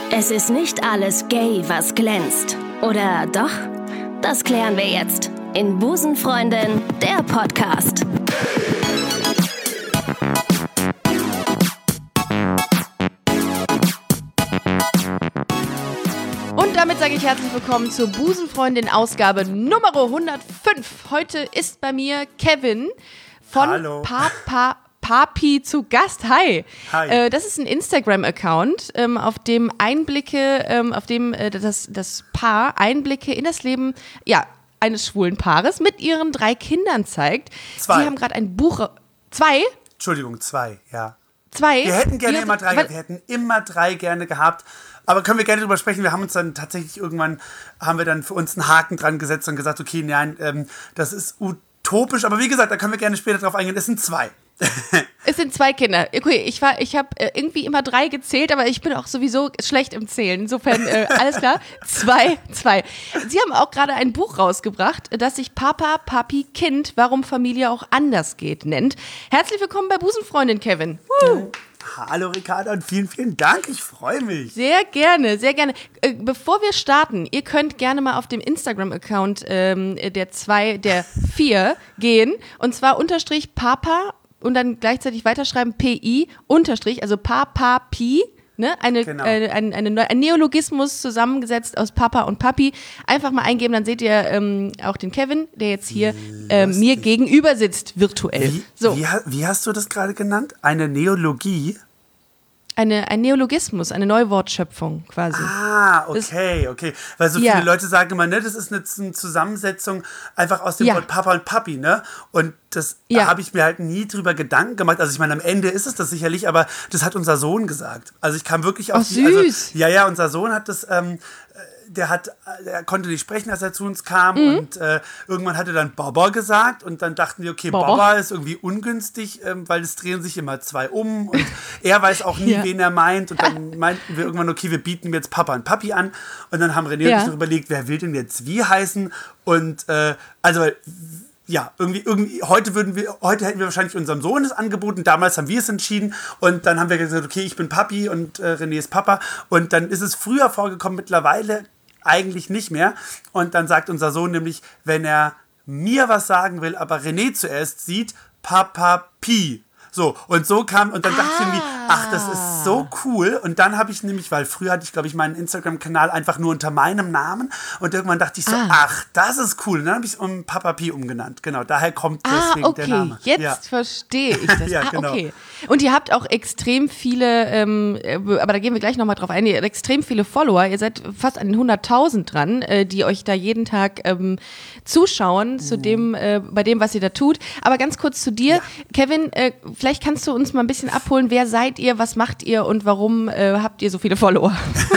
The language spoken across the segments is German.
Es ist nicht alles gay, was glänzt. Oder doch? Das klären wir jetzt in Busenfreundin, der Podcast. Und damit sage ich herzlich willkommen zur Busenfreundin Ausgabe Nummer 105. Heute ist bei mir Kevin von Papi zu Gast. Hi. Hi. Das ist ein Instagram-Account, auf dem das Paar Einblicke in das Leben, eines schwulen Paares mit ihren 3 Kindern zeigt. 2. Sie haben gerade ein Buch. 2? Entschuldigung, 2, ja. 2? Wir hätten gerne immer 3 gehabt. Wir hätten immer 3 gerne gehabt. Aber können wir gerne drüber sprechen. Wir haben uns dann tatsächlich irgendwann, haben wir dann für uns einen Haken dran gesetzt und gesagt, okay, nein, das ist utopisch. Aber wie gesagt, da können wir gerne später drauf eingehen. Es sind 2. Es sind 2 Kinder. Okay, ich habe irgendwie immer 3 gezählt, aber ich bin auch sowieso schlecht im Zählen. Insofern, alles klar. 2. Sie haben auch gerade ein Buch rausgebracht, das sich Papa, Papi, Kind, warum Familie auch anders geht, nennt. Herzlich willkommen bei Busenfreundin, Kevin. Hallo Ricarda und vielen, vielen Dank. Ich freue mich. Sehr gerne, sehr gerne. Bevor wir starten, ihr könnt gerne mal auf dem Instagram-Account der 4 gehen. Und zwar unterstrich Papa und dann gleichzeitig weiterschreiben PI unterstrich, also Papi, ne? Ein Neologismus zusammengesetzt aus Papa und Papi. Einfach mal eingeben, dann seht ihr auch den Kevin, der jetzt hier mir gegenüber sitzt, virtuell. Wie hast du das gerade genannt? Eine Neologie? Ein Neologismus, eine Neuwortschöpfung quasi. Ah, okay. Weil so viele Leute sagen immer, ne, das ist eine Zusammensetzung einfach aus dem Wort Papa und Papi, ne? Und das habe ich mir halt nie drüber Gedanken gemacht. Also ich meine, am Ende ist es das sicherlich, aber das hat unser Sohn gesagt. Also ich kam wirklich auf süß. Also, unser Sohn hat das, der konnte nicht sprechen, als er zu uns kam und irgendwann hat er dann Baba gesagt und dann dachten wir, okay, Baba ist irgendwie ungünstig, weil es drehen sich immer 2 um und er weiß auch nie, wen er meint und dann meinten wir irgendwann, okay, wir bieten jetzt Papa und Papi an und dann haben René und ich noch überlegt, wer will denn jetzt wie heißen und irgendwie, heute hätten wir wahrscheinlich unserem Sohn es angeboten, damals haben wir es entschieden und dann haben wir gesagt, okay, ich bin Papi und René ist Papa und dann ist es früher vorgekommen, mittlerweile eigentlich nicht mehr und dann sagt unser Sohn nämlich, wenn er mir was sagen will, aber René zuerst sieht, Papi. So, und so kam, und dann dachte ich irgendwie, ach, das ist so cool. Und dann habe ich nämlich, weil früher hatte ich, glaube ich, meinen Instagram-Kanal einfach nur unter meinem Namen. Und irgendwann dachte ich so, ach, das ist cool. Und dann habe ich es um Papa Pi umgenannt. Genau, daher kommt deswegen der Name. Jetzt verstehe ich das. Genau. Okay. Und ihr habt auch extrem viele, aber da gehen wir gleich nochmal drauf ein, ihr habt extrem viele Follower. Ihr seid fast an den 100.000 dran, die euch da jeden Tag zuschauen bei dem, was ihr da tut. Aber ganz kurz zu dir, Kevin, vielleicht kannst du uns mal ein bisschen abholen, wer seid ihr, was macht ihr und warum habt ihr so viele Follower?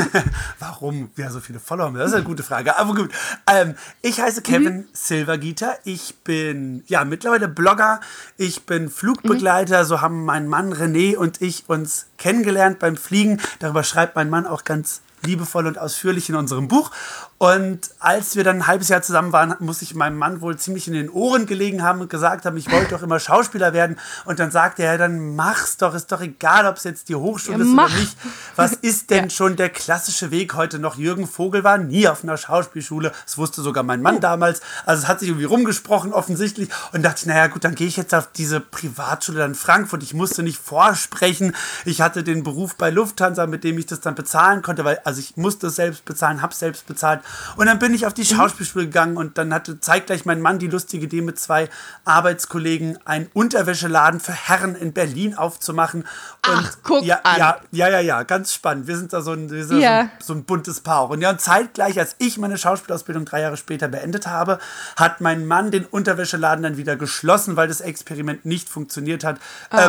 Warum wir so viele Follower haben? Das ist eine gute Frage. Aber gut, ich heiße Kevin Silvergieter. Ich bin mittlerweile Blogger. Ich bin Flugbegleiter. So haben mein Mann René und ich uns kennengelernt beim Fliegen. Darüber schreibt mein Mann auch ganz liebevoll und ausführlich in unserem Buch. Und als wir dann ein halbes Jahr zusammen waren, muss ich meinem Mann wohl ziemlich in den Ohren gelegen haben und gesagt haben, ich wollte doch immer Schauspieler werden. Und dann sagte er, dann mach's doch, ist doch egal, ob es jetzt die Hochschule ist oder nicht. Was ist denn schon der klassische Weg heute noch? Jürgen Vogel war nie auf einer Schauspielschule. Das wusste sogar mein Mann damals. Also es hat sich irgendwie rumgesprochen offensichtlich. Und dachte ich, naja gut, dann gehe ich jetzt auf diese Privatschule in Frankfurt. Ich musste nicht vorsprechen. Ich hatte den Beruf bei Lufthansa, mit dem ich das dann bezahlen konnte, weil ich musste es selbst bezahlen, habe es selbst bezahlt. Und dann bin ich auf die Schauspielschule gegangen und dann hatte zeitgleich mein Mann die lustige Idee, mit 2 Arbeitskollegen einen Unterwäscheladen für Herren in Berlin aufzumachen. Und guck an. Ja, ganz spannend. Wir sind da so ein buntes Paar auch. Und zeitgleich, als ich meine Schauspielausbildung 3 Jahre später beendet habe, hat mein Mann den Unterwäscheladen dann wieder geschlossen, weil das Experiment nicht funktioniert hat.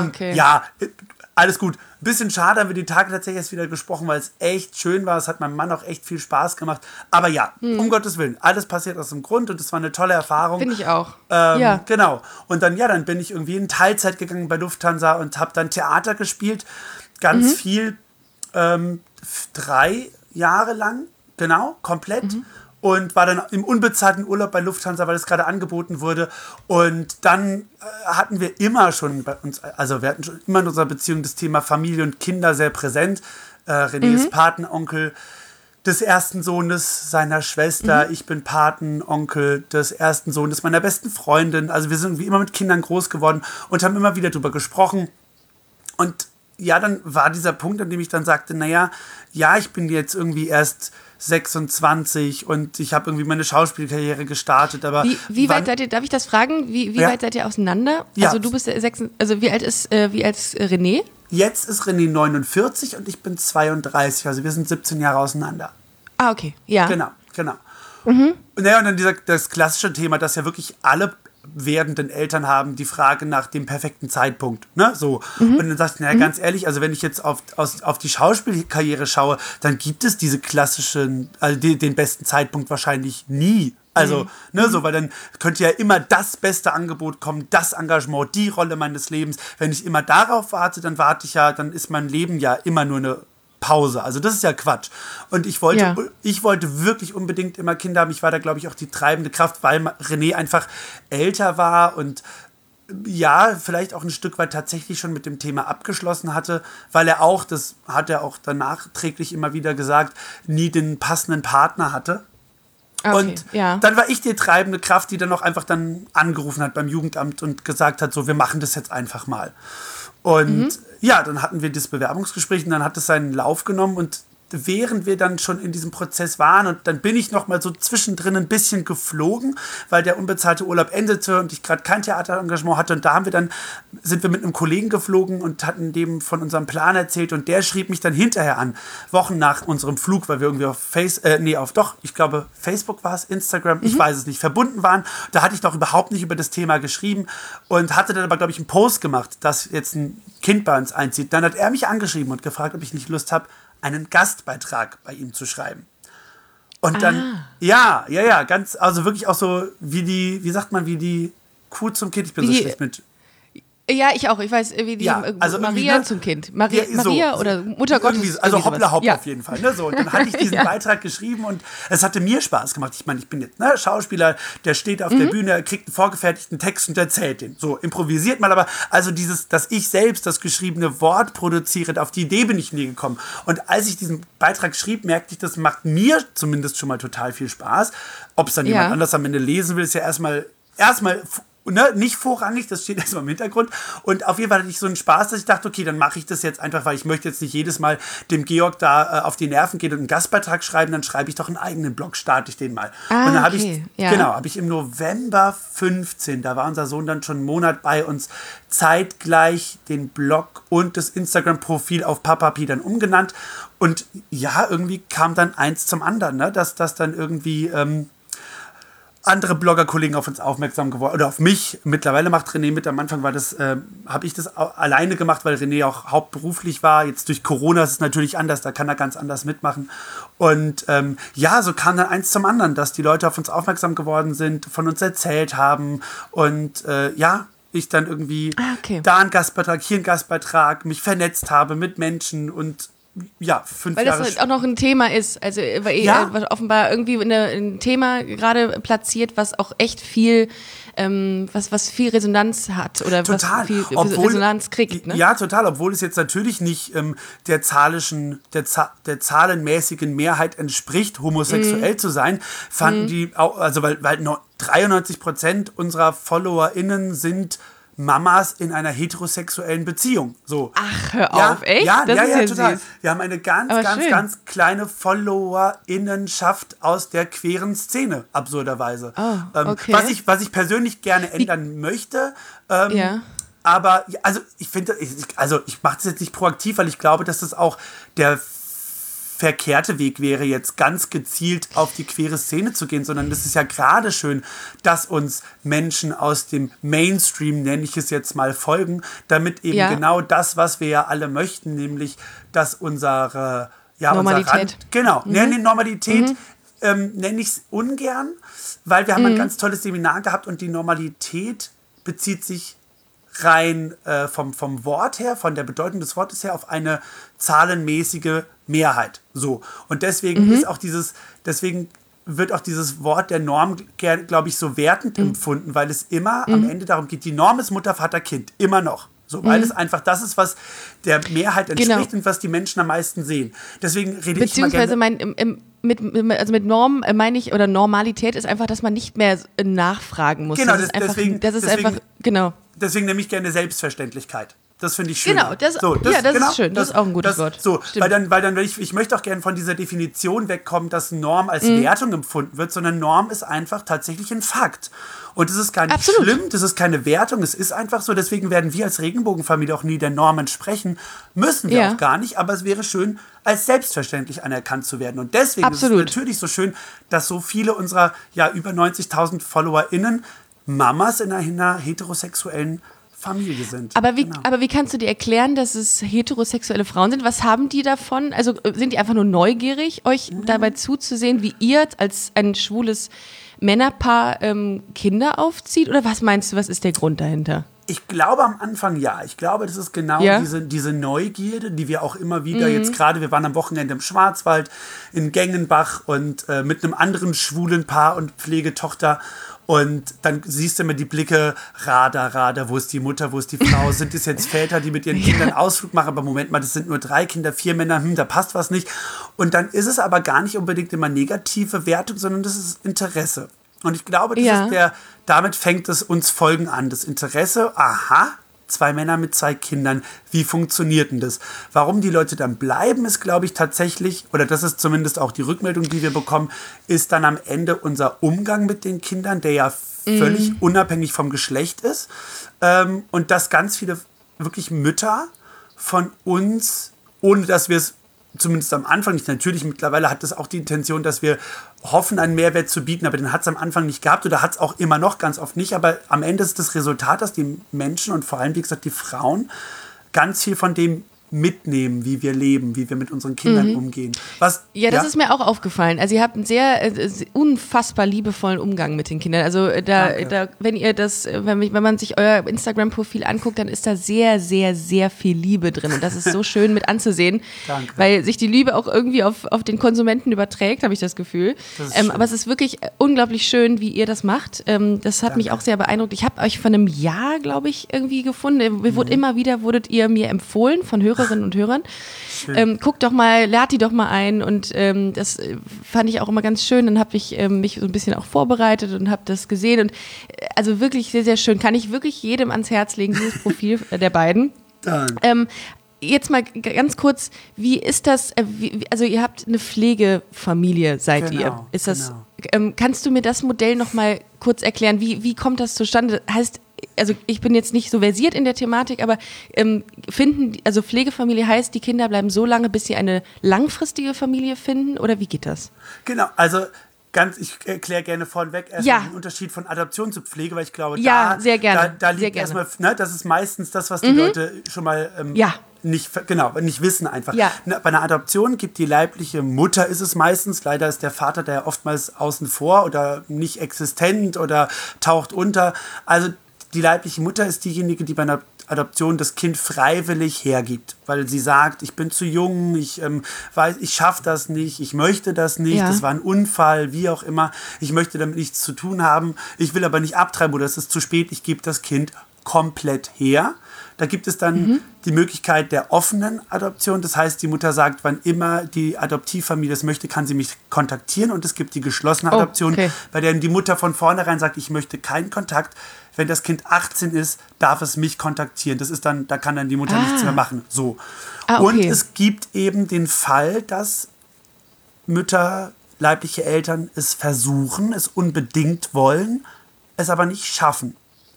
Alles gut. Ein bisschen schade, haben wir die Tage tatsächlich erst wieder gesprochen, weil es echt schön war. Es hat meinem Mann auch echt viel Spaß gemacht. Aber um Gottes Willen, alles passiert aus dem Grund und es war eine tolle Erfahrung. Finde ich auch. Genau. Und dann bin ich irgendwie in Teilzeit gegangen bei Lufthansa und habe dann Theater gespielt. Ganz viel. 3 Jahre lang. Genau, komplett. Und war dann im unbezahlten Urlaub bei Lufthansa, weil es gerade angeboten wurde. Und dann hatten wir immer schon bei uns, also wir hatten schon immer in unserer Beziehung das Thema Familie und Kinder sehr präsent. René ist Patenonkel des ersten Sohnes seiner Schwester. Ich bin Patenonkel des ersten Sohnes meiner besten Freundin. Also wir sind wie immer mit Kindern groß geworden und haben immer wieder drüber gesprochen. Und ja, dann war dieser Punkt, an dem ich dann sagte, naja, ja, ich bin jetzt irgendwie erst 26 und ich habe irgendwie meine Schauspielkarriere gestartet. Aber wie weit seid ihr, darf ich das fragen, wie weit seid ihr auseinander? Ja. Also du bist also wie alt ist René? Jetzt ist René 49 und ich bin 32, also wir sind 17 Jahre auseinander. Ah, okay, ja. Genau. Naja, und dann das klassische Thema, dass ja wirklich alle werdenden Eltern haben, die Frage nach dem perfekten Zeitpunkt. Ne? So. Und dann sagst du, naja, ganz ehrlich, also wenn ich jetzt auf die Schauspielkarriere schaue, dann gibt es diese klassischen, also den besten Zeitpunkt wahrscheinlich nie. Also, so, weil dann könnte ja immer das beste Angebot kommen, das Engagement, die Rolle meines Lebens. Wenn ich immer darauf warte, dann dann ist mein Leben ja immer nur eine Pause. Also das ist ja Quatsch. Und ich wollte wirklich unbedingt immer Kinder haben. Ich war da, glaube ich, auch die treibende Kraft, weil René einfach älter war und ja, vielleicht auch ein Stück weit tatsächlich schon mit dem Thema abgeschlossen hatte, weil er auch, das hat er auch danach träglich immer wieder gesagt, nie den passenden Partner hatte. Okay, und dann war ich die treibende Kraft, die dann auch einfach dann angerufen hat beim Jugendamt und gesagt hat, so, wir machen das jetzt einfach mal. Und dann hatten wir das Bewerbungsgespräch und dann hat es seinen Lauf genommen und während wir dann schon in diesem Prozess waren und dann bin ich noch mal so zwischendrin ein bisschen geflogen, weil der unbezahlte Urlaub endete und ich gerade kein Theaterengagement hatte und sind wir mit einem Kollegen geflogen und hatten dem von unserem Plan erzählt und der schrieb mich dann hinterher an, Wochen nach unserem Flug, weil wir irgendwie ich glaube Facebook war es, Instagram, ich weiß es nicht, verbunden waren. Da hatte ich noch überhaupt nicht über das Thema geschrieben und hatte dann aber, glaube ich, einen Post gemacht, dass jetzt ein Kind bei uns einzieht. Dann hat er mich angeschrieben und gefragt, ob ich nicht Lust habe, einen Gastbeitrag bei ihm zu schreiben. Und dann, ganz, also wirklich auch so, wie die Kuh zum Kind, ich bin so schlecht mit. Ja, ich auch. Ich weiß, wie die Maria zum Kind. Maria oder Mutter Gottes. Also hoppla hopp auf jeden Fall. Ne? So, und dann hatte ich diesen Beitrag geschrieben und es hatte mir Spaß gemacht. Ich meine, ich bin jetzt Schauspieler, der steht auf der Bühne, kriegt einen vorgefertigten Text und erzählt den. So, improvisiert mal, aber also dass ich selbst das geschriebene Wort produziere, auf die Idee bin ich nie gekommen. Und als ich diesen Beitrag schrieb, merkte ich, das macht mir zumindest schon mal total viel Spaß. Ob es dann jemand anders am Ende lesen will, ist ja erstmal nicht vorrangig, das steht erstmal im Hintergrund. Und auf jeden Fall hatte ich so einen Spaß, dass ich dachte, okay, dann mache ich das jetzt einfach, weil ich möchte jetzt nicht jedes Mal dem Georg da auf die Nerven gehen und einen Gastbeitrag schreiben, dann schreibe ich doch einen eigenen Blog, starte ich den mal. Und dann habe ich im November 15, da war unser Sohn dann schon einen Monat bei uns, zeitgleich den Blog und das Instagram-Profil auf Papapi dann umgenannt. Und ja, irgendwie kam dann eins zum anderen, ne? Dass das dann irgendwie andere Blogger-Kollegen auf uns aufmerksam geworden, oder auf mich. Mittlerweile macht René mit. Am Anfang habe ich das alleine gemacht, weil René auch hauptberuflich war. Jetzt durch Corona ist es natürlich anders, da kann er ganz anders mitmachen. Und so kam dann eins zum anderen, dass die Leute auf uns aufmerksam geworden sind, von uns erzählt haben und ich dann irgendwie da einen Gastbeitrag, hier einen Gastbeitrag, mich vernetzt habe mit Menschen und 5 Weil Jahre. das auch noch ein Thema ist, also weil ihr offenbar irgendwie ein Thema gerade platziert, was auch echt viel, was viel Resonanz hat oder total. Was viel Resonanz kriegt. Ne? Ja, total, obwohl es jetzt natürlich nicht der zahlenmäßigen Mehrheit entspricht, homosexuell zu sein, fanden die auch, also weil 93% unserer FollowerInnen sind Mamas in einer heterosexuellen Beziehung. So. Ach, hör auf, echt? Ja, das ist total. Süß. Wir haben eine ganz kleine FollowerInnenschaft aus der queeren Szene, absurderweise. Oh, okay. Was ich persönlich gerne ändern möchte. Aber also ich finde, ich mache das jetzt nicht proaktiv, weil ich glaube, dass das auch der verkehrte Weg wäre, jetzt ganz gezielt auf die queere Szene zu gehen, sondern das ist ja gerade schön, dass uns Menschen aus dem Mainstream, nenne ich es jetzt mal, folgen, damit eben genau das, was wir ja alle möchten, nämlich, dass unsere Normalität. Normalität nenne ich es ungern, weil wir haben ein ganz tolles Seminar gehabt und die Normalität bezieht sich rein vom Wort her, von der Bedeutung des Wortes her, auf eine zahlenmäßige Mehrheit. So. Und deswegen wird auch dieses Wort der Norm, glaube ich, so wertend empfunden, weil es immer am Ende darum geht, die Norm ist Mutter, Vater, Kind. Immer noch. So, weil es einfach das ist, was der Mehrheit entspricht und was die Menschen am meisten sehen. Deswegen rede ich immer gerne... Mit Norm meine ich, oder Normalität ist einfach, dass man nicht mehr nachfragen muss. Genau, deswegen nehme ich gerne Selbstverständlichkeit. Das finde ich schön. Genau, das ist schön. Das ist auch ein gutes Wort. So, weil dann ich möchte auch gerne von dieser Definition wegkommen, dass Norm als Wertung empfunden wird, sondern Norm ist einfach tatsächlich ein Fakt. Und das ist gar nicht schlimm, das ist keine Wertung, es ist einfach so. Deswegen werden wir als Regenbogenfamilie auch nie der Norm entsprechen. Müssen wir auch gar nicht, aber es wäre schön, als selbstverständlich anerkannt zu werden. Und deswegen ist es natürlich so schön, dass so viele unserer über 90.000 FollowerInnen Mamas in einer heterosexuellen Familie sind. Aber wie kannst du dir erklären, dass es heterosexuelle Frauen sind? Was haben die davon? Also sind die einfach nur neugierig, euch dabei zuzusehen, wie ihr als ein schwules Männerpaar Kinder aufzieht? Oder was meinst du, was ist der Grund dahinter? Ich glaube am Anfang ja. Ich glaube, das ist genau diese Neugierde, die wir auch immer wieder jetzt gerade, wir waren am Wochenende im Schwarzwald, in Gengenbach und mit einem anderen schwulen Paar und Pflegetochter. Und dann siehst du immer die Blicke, Radar, wo ist die Mutter, wo ist die Frau, sind es jetzt Väter, die mit ihren Kindern Ausflug machen, aber Moment mal, das sind nur 3 Kinder, 4 Männer, da passt was nicht. Und dann ist es aber gar nicht unbedingt immer negative Wertung, sondern das ist Interesse. Und ich glaube, damit fängt es uns Folgen an, das Interesse, 2 Männer mit 2 Kindern, wie funktioniert denn das? Warum die Leute dann bleiben, ist, glaube ich, tatsächlich, oder das ist zumindest auch die Rückmeldung, die wir bekommen, ist dann am Ende unser Umgang mit den Kindern, der ja völlig unabhängig vom Geschlecht ist. Und dass ganz viele wirklich Mütter von uns, ohne dass wir es zumindest am Anfang nicht, natürlich mittlerweile hat das auch die Intention, dass wir hoffen, einen Mehrwert zu bieten, aber den hat es am Anfang nicht gehabt oder hat es auch immer noch ganz oft nicht, aber am Ende ist das Resultat, dass die Menschen und vor allem, wie gesagt, die Frauen ganz viel von dem mitnehmen, wie wir leben, wie wir mit unseren Kindern umgehen. Das ist mir auch aufgefallen. Also ihr habt einen sehr unfassbar liebevollen Umgang mit den Kindern. Also wenn man sich euer Instagram-Profil anguckt, dann ist da sehr, sehr, sehr viel Liebe drin. Und das ist so schön mit anzusehen, weil sich die Liebe auch irgendwie auf den Konsumenten überträgt, habe ich das Gefühl. Aber es ist wirklich unglaublich schön, wie ihr das macht. Das hat mich auch sehr beeindruckt. Ich habe euch vor einem Jahr, glaube ich, irgendwie gefunden. Wurdet ihr mir empfohlen von Hörerinnen und Hörern. Guckt doch mal, lad die doch mal ein und das fand ich auch immer ganz schön. Dann habe ich mich so ein bisschen auch vorbereitet und habe das gesehen und also wirklich sehr, sehr schön. Kann ich wirklich jedem ans Herz legen, dieses Profil der beiden. Jetzt mal ganz kurz, wie ist das, also ihr habt eine Pflegefamilie, seid ihr. Ist das, kannst du mir das Modell noch mal kurz erklären? Wie kommt das zustande? Heißt, also ich bin jetzt nicht so versiert in der Thematik, aber Pflegefamilie heißt, die Kinder bleiben so lange, bis sie eine langfristige Familie finden, oder wie geht das? Genau, also ich erkläre gerne vorneweg erstmal den Unterschied von Adoption zu Pflege, weil ich glaube, da liegt erstmal, das ist meistens das, was die Leute schon mal nicht wissen einfach. Ja. Bei einer Adoption gibt die leibliche Mutter, ist es meistens, leider ist der Vater der oftmals außen vor oder nicht existent oder taucht unter. Also die leibliche Mutter ist diejenige, die bei einer Adoption das Kind freiwillig hergibt, weil sie sagt, ich bin zu jung, ich schaffe das nicht, ich möchte das nicht, das war ein Unfall, wie auch immer, ich möchte damit nichts zu tun haben, ich will aber nicht abtreiben oder es ist zu spät, ich gebe das Kind komplett her. Da gibt es dann die Möglichkeit der offenen Adoption. Das heißt, die Mutter sagt, wann immer die Adoptivfamilie das möchte, kann sie mich kontaktieren. Und es gibt die geschlossene Adoption, bei der die Mutter von vornherein sagt, ich möchte keinen Kontakt. Wenn das Kind 18 ist, darf es mich kontaktieren. Das ist dann, da kann dann die Mutter nichts mehr machen. So. Und es gibt eben den Fall, dass Mütter, leibliche Eltern es versuchen, es unbedingt wollen, es aber nicht schaffen.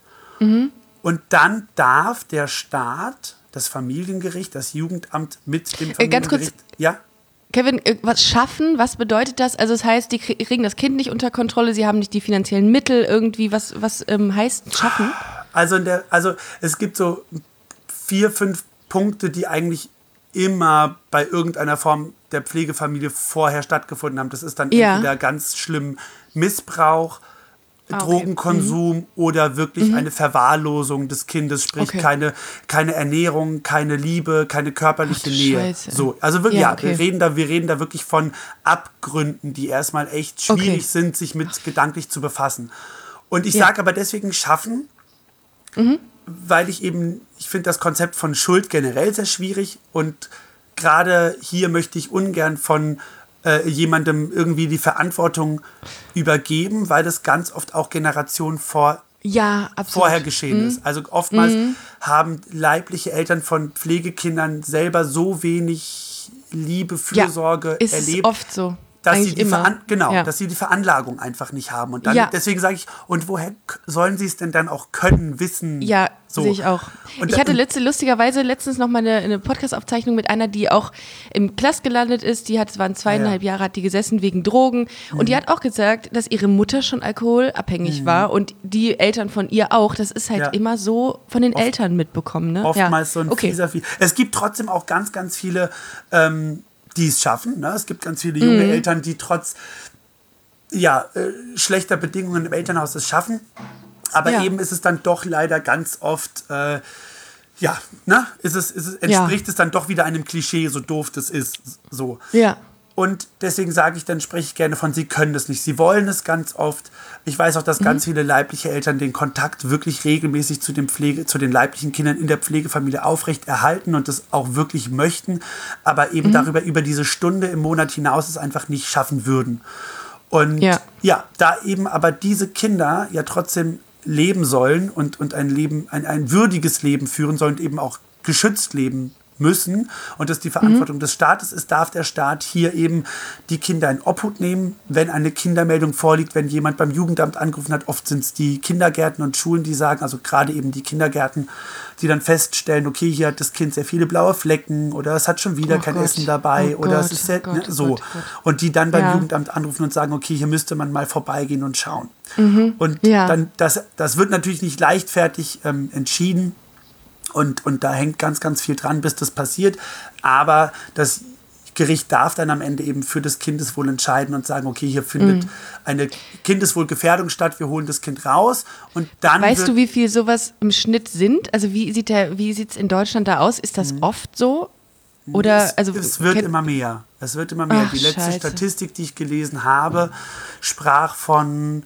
Und dann darf der Staat, das Familiengericht, das Jugendamt mit dem Familiengericht... Ganz kurz, Kevin, was schaffen, was bedeutet das? Also das heißt, die kriegen das Kind nicht unter Kontrolle, sie haben nicht die finanziellen Mittel irgendwie, was heißt schaffen? Also es gibt so 4, 5 Punkte, die eigentlich immer bei irgendeiner Form der Pflegefamilie vorher stattgefunden haben. Das ist dann entweder ganz schlimm Missbrauch, Drogenkonsum oder wirklich eine Verwahrlosung des Kindes, sprich keine Ernährung, keine Liebe, keine körperliche Nähe. Scheiße. So, also wirklich, wir reden da wirklich von Abgründen, die erstmal echt schwierig sind, sich mit gedanklich zu befassen. Und ich sage aber deswegen schaffen, weil ich finde das Konzept von Schuld generell sehr schwierig und gerade hier möchte ich ungern von jemandem irgendwie die Verantwortung übergeben, weil das ganz oft auch Generationen vorher geschehen ist. Also oftmals haben leibliche Eltern von Pflegekindern selber so wenig Liebe, Fürsorge ist erlebt. Ist oft so. Dass sie, dass sie die Veranlagung einfach nicht haben. Und dann, deswegen sage ich, und woher sollen sie es denn dann auch können, wissen? Ja, so. sehe ich auch. Und ich hatte lustigerweise letztens noch mal eine Podcast-Aufzeichnung mit einer, die auch im Knast gelandet ist. Die waren 2,5 Jahre, hat die gesessen wegen Drogen. Und die hat auch gesagt, dass ihre Mutter schon alkoholabhängig war und die Eltern von ihr auch. Das ist halt immer so von den Eltern mitbekommen. Ne? Oftmals so ein fieser. Es gibt trotzdem auch ganz, ganz viele die es schaffen. Ne? Es gibt ganz viele junge Eltern, die trotz schlechter Bedingungen im Elternhaus es schaffen. Aber eben ist es dann doch leider ganz oft, entspricht es dann doch wieder einem Klischee, so doof das ist. So. Ja. Und deswegen spreche ich gerne von, sie können das nicht. Sie wollen es ganz oft. Ich weiß auch, dass ganz viele leibliche Eltern den Kontakt wirklich regelmäßig zu den leiblichen Kindern in der Pflegefamilie aufrecht erhalten und das auch wirklich möchten, aber eben über diese Stunde im Monat hinaus es einfach nicht schaffen würden. Und da eben aber diese Kinder ja trotzdem leben sollen und ein würdiges Leben führen sollen und eben auch geschützt leben müssen und das die Verantwortung des Staates ist, darf der Staat hier eben die Kinder in Obhut nehmen, wenn eine Kindermeldung vorliegt, wenn jemand beim Jugendamt angerufen hat. Oft sind es die Kindergärten und Schulen, die sagen, also gerade eben die Kindergärten, die dann feststellen, okay, hier hat das Kind sehr viele blaue Flecken oder es hat schon wieder kein Essen dabei oder es ist so. Und die dann beim Jugendamt anrufen und sagen, okay, hier müsste man mal vorbeigehen und schauen. Und dann, das wird natürlich nicht leichtfertig entschieden. Und da hängt ganz, ganz viel dran, bis das passiert. Aber das Gericht darf dann am Ende eben für das Kindeswohl entscheiden und sagen, okay, hier findet eine Kindeswohlgefährdung statt, wir holen das Kind raus. Und dann weißt du, wie viel sowas im Schnitt sind? Also wie sieht es in Deutschland da aus? Ist das oft so? Oder, es wird immer mehr. Es wird immer mehr. Ach, die letzte Scheiße. Statistik, die ich gelesen habe, sprach von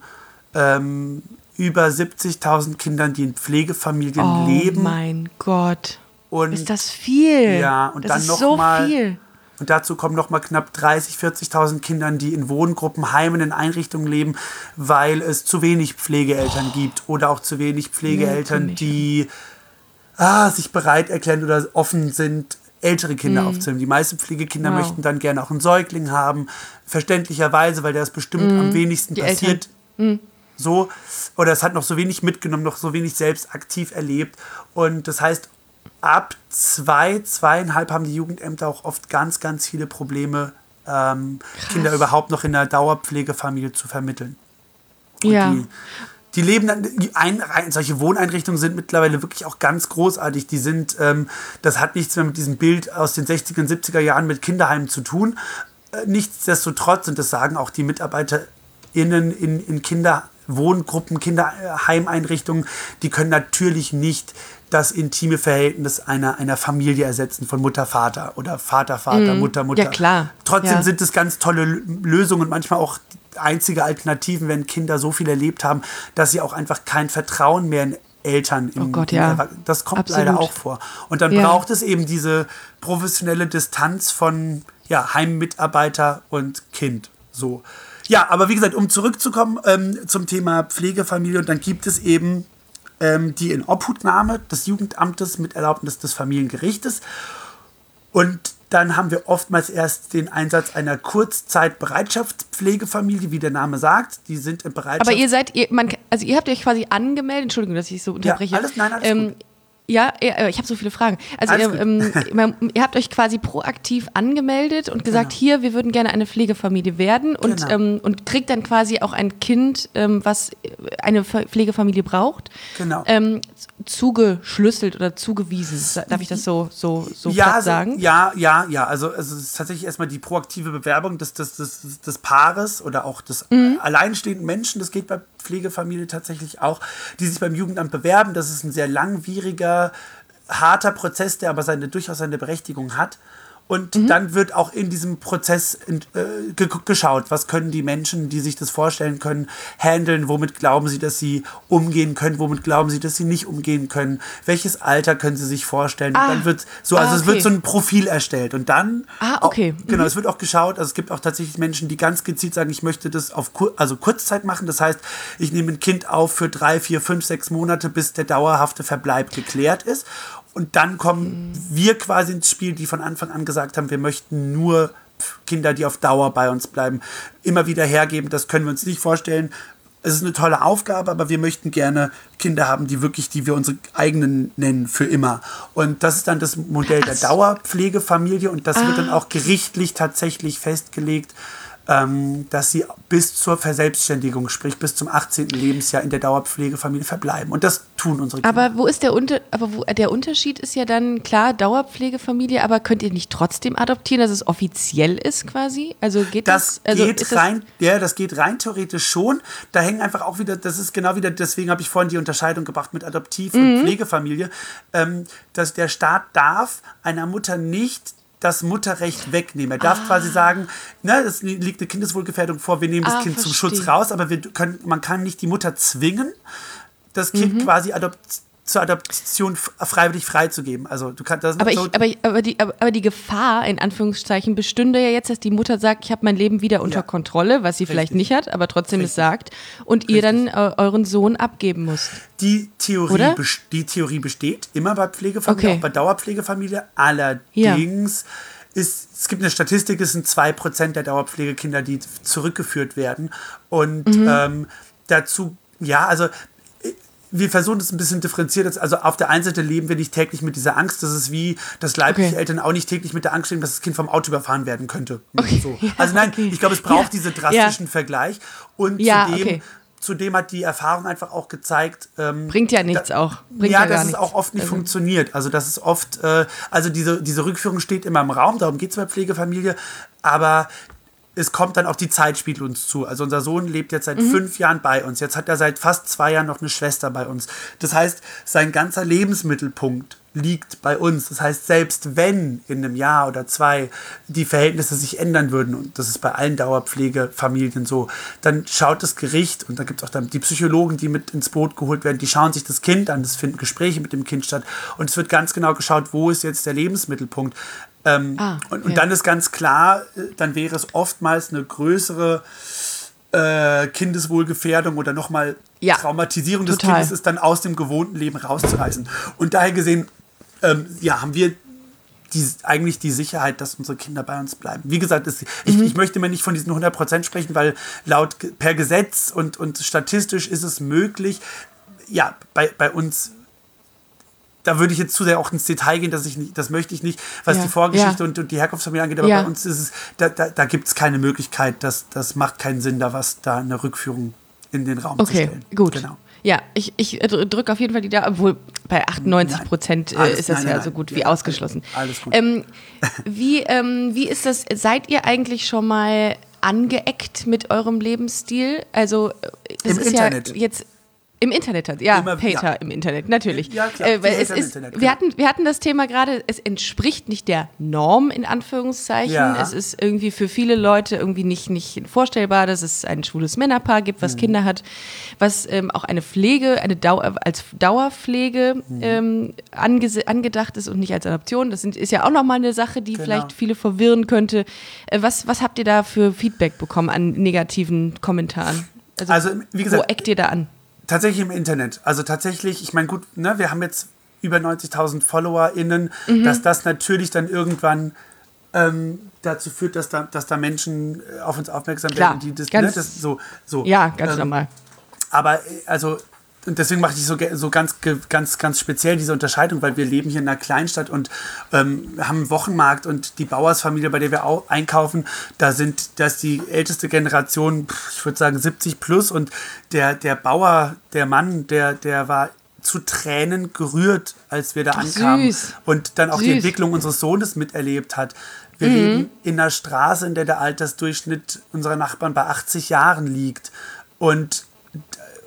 über 70.000 Kindern, die in Pflegefamilien leben. Oh mein Gott. Und ist das viel? Ja, und das dann ist noch so mal, viel. Und dazu kommen noch mal knapp 40.000 Kindern, die in Wohngruppen, Heimen, in Einrichtungen leben, weil es zu wenig Pflegeeltern gibt oder auch zu wenig Pflegeeltern, die sich bereit erklären oder offen sind, ältere Kinder aufzunehmen. Die meisten Pflegekinder möchten dann gerne auch einen Säugling haben, verständlicherweise, weil der ist bestimmt am wenigsten die passiert. So, oder es hat noch so wenig mitgenommen, noch so wenig selbst aktiv erlebt. Und das heißt, ab 2,5 haben die Jugendämter auch oft ganz, ganz viele Probleme, Kinder überhaupt noch in einer Dauerpflegefamilie zu vermitteln. Und die leben dann, solche Wohneinrichtungen sind mittlerweile wirklich auch ganz großartig. Die sind, das hat nichts mehr mit diesem Bild aus den 60er und 70er Jahren mit Kinderheimen zu tun. Nichtsdestotrotz, und das sagen auch die MitarbeiterInnen in Kinderwohngruppen, Kinderheimeinrichtungen, die können natürlich nicht das intime Verhältnis einer Familie ersetzen von Mutter, Vater oder Vater, Vater, Mutter, Mutter. Ja, klar. Trotzdem sind es ganz tolle Lösungen und manchmal auch einzige Alternativen, wenn Kinder so viel erlebt haben, dass sie auch einfach kein Vertrauen mehr in Eltern das kommt Absolut. leider auch vor. Und dann braucht es eben diese professionelle Distanz von Heimmitarbeiter und Kind. So. Ja, aber wie gesagt, um zurückzukommen zum Thema Pflegefamilie, und dann gibt es eben die Inobhutnahme des Jugendamtes mit Erlaubnis des Familiengerichtes. Und dann haben wir oftmals erst den Einsatz einer Kurzzeitbereitschaftspflegefamilie, wie der Name sagt. Die sind in Bereitschaft. Aber ihr habt euch quasi angemeldet, Entschuldigung, dass ich so unterbreche. Alles gut. Ja, ich habe so viele Fragen. Also ihr habt euch quasi proaktiv angemeldet und gesagt, hier, wir würden gerne eine Pflegefamilie werden und kriegt dann quasi auch ein Kind, was eine Pflegefamilie braucht, zugeschlüsselt oder zugewiesen. Darf ich das so platt sagen? Ja. Also es ist tatsächlich erstmal die proaktive Bewerbung des Paares oder auch des alleinstehenden Menschen. Das geht bei Pflegefamilie tatsächlich auch, die sich beim Jugendamt bewerben. Das ist ein sehr langwieriger, harter Prozess, der aber durchaus seine Berechtigung hat. Und dann wird auch in diesem Prozess geschaut, was können die Menschen, die sich das vorstellen können, handeln, womit glauben sie, dass sie umgehen können, womit glauben sie, dass sie nicht umgehen können, welches Alter können sie sich vorstellen. Und dann wird so, es wird so ein Profil erstellt. Und dann, genau, es wird auch geschaut, also es gibt auch tatsächlich Menschen, die ganz gezielt sagen, ich möchte das auf Kurzzeit machen. Das heißt, ich nehme ein Kind auf für 3, 4, 5, 6 Monate, bis der dauerhafte Verbleib geklärt ist. Und dann kommen wir quasi ins Spiel, die von Anfang an gesagt haben, wir möchten nur Kinder, die auf Dauer bei uns bleiben, immer wieder hergeben. Das können wir uns nicht vorstellen. Es ist eine tolle Aufgabe, aber wir möchten gerne Kinder haben, die wir unsere eigenen nennen, für immer. Und das ist dann das Modell der Dauerpflegefamilie. Und das wird dann auch gerichtlich tatsächlich festgelegt, dass sie bis zur Verselbstständigung, sprich bis zum 18. Lebensjahr in der Dauerpflegefamilie verbleiben. Und das tun unsere Kinder. Aber der Unterschied ist ja dann, klar, Dauerpflegefamilie, aber könnt ihr nicht trotzdem adoptieren, dass es offiziell ist quasi? Also geht das? Das geht rein theoretisch schon. Da hängen einfach auch wieder, das ist genau wieder, deswegen habe ich vorhin die Unterscheidung gebracht mit Adoptiv- und Pflegefamilie, dass der Staat darf einer Mutter nicht das Mutterrecht wegnehmen. Er darf quasi sagen, es liegt eine Kindeswohlgefährdung vor, wir nehmen das Kind zum Schutz raus, aber man kann nicht die Mutter zwingen, das Kind quasi zur Adoption freiwillig freizugeben. Also du kannst das. Aber die Gefahr in Anführungszeichen bestünde ja jetzt, dass die Mutter sagt, ich habe mein Leben wieder unter Kontrolle, was sie vielleicht nicht hat, aber trotzdem es sagt, und ihr dann euren Sohn abgeben müsst. Die Theorie besteht immer bei Pflegefamilie, auch bei Dauerpflegefamilie. Allerdings es gibt eine Statistik, es sind 2% der Dauerpflegekinder, die zurückgeführt werden. Und dazu, wir versuchen das ein bisschen differenziert. Also auf der einen Seite leben wir nicht täglich mit dieser Angst. Das ist wie, dass leibliche Eltern auch nicht täglich mit der Angst leben, dass das Kind vom Auto überfahren werden könnte. So. Also nein, ich glaube, es braucht diesen drastischen Vergleich. Und zudem hat die Erfahrung einfach auch gezeigt, bringt ja nichts auch. Dass es auch oft nicht funktioniert. Also das ist oft, diese Rückführung steht immer im Raum, darum geht es bei Pflegefamilie, aber es kommt dann auch, die Zeit spielt uns zu. Also unser Sohn lebt jetzt seit 5 Jahren bei uns. Jetzt hat er seit fast 2 Jahren noch eine Schwester bei uns. Das heißt, sein ganzer Lebensmittelpunkt liegt bei uns. Das heißt, selbst wenn in einem Jahr oder 2 die Verhältnisse sich ändern würden, und das ist bei allen Dauerpflegefamilien so, dann schaut das Gericht, und da gibt es auch dann die Psychologen, die mit ins Boot geholt werden, die schauen sich das Kind an, es finden Gespräche mit dem Kind statt, und es wird ganz genau geschaut, wo ist jetzt der Lebensmittelpunkt. Und dann ist ganz klar, dann wäre es oftmals eine größere Kindeswohlgefährdung oder nochmal Traumatisierung des Kindes, ist dann aus dem gewohnten Leben rauszureißen. Und daher gesehen, haben wir eigentlich die Sicherheit, dass unsere Kinder bei uns bleiben. Wie gesagt, ich möchte mir nicht von diesen 100% sprechen, weil per Gesetz und statistisch ist es möglich, bei uns. Da würde ich jetzt zu sehr auch ins Detail gehen, das möchte ich nicht, was die Vorgeschichte und die Herkunftsfamilie angeht, aber bei uns ist es, da gibt es keine Möglichkeit, das macht keinen Sinn, da eine Rückführung in den Raum zu stellen. Okay, gut. Genau. Ja, ich drücke auf jeden Fall die da, obwohl bei 98% ist das so gut wie ausgeschlossen. Alles gut. Wie ist das, seid ihr eigentlich schon mal angeeckt mit eurem Lebensstil? Also das ist Internet. Ja jetzt... Im Internet, im Internet, natürlich. Ja, klar. Wir hatten das Thema gerade, es entspricht nicht der Norm, in Anführungszeichen. Ja. Es ist irgendwie für viele Leute irgendwie nicht vorstellbar, dass es ein schwules Männerpaar gibt, was Kinder hat, was auch eine Pflege, als Dauerpflege angedacht ist und nicht als Adoption. Das ist ja auch nochmal eine Sache, die vielleicht viele verwirren könnte. Was habt ihr da für Feedback bekommen an negativen Kommentaren? Also wie gesagt, wo eckt ihr da an? Tatsächlich im Internet. Also tatsächlich, ich meine, gut, wir haben jetzt über 90.000 FollowerInnen, dass das natürlich dann irgendwann dazu führt, dass da Menschen auf uns aufmerksam werden, die das so. Ja, ganz normal. Aber und deswegen mache ich so ganz speziell diese Unterscheidung, weil wir leben hier in einer Kleinstadt und haben einen Wochenmarkt, und die Bauersfamilie, bei der wir auch einkaufen, da ist die älteste Generation, ich würde sagen 70 plus, und der Bauer, der Mann, der war zu Tränen gerührt, als wir da ankamen. Süß. Und dann auch die Entwicklung unseres Sohnes miterlebt hat. Wir leben in einer Straße, in der der Altersdurchschnitt unserer Nachbarn bei 80 Jahren liegt. Und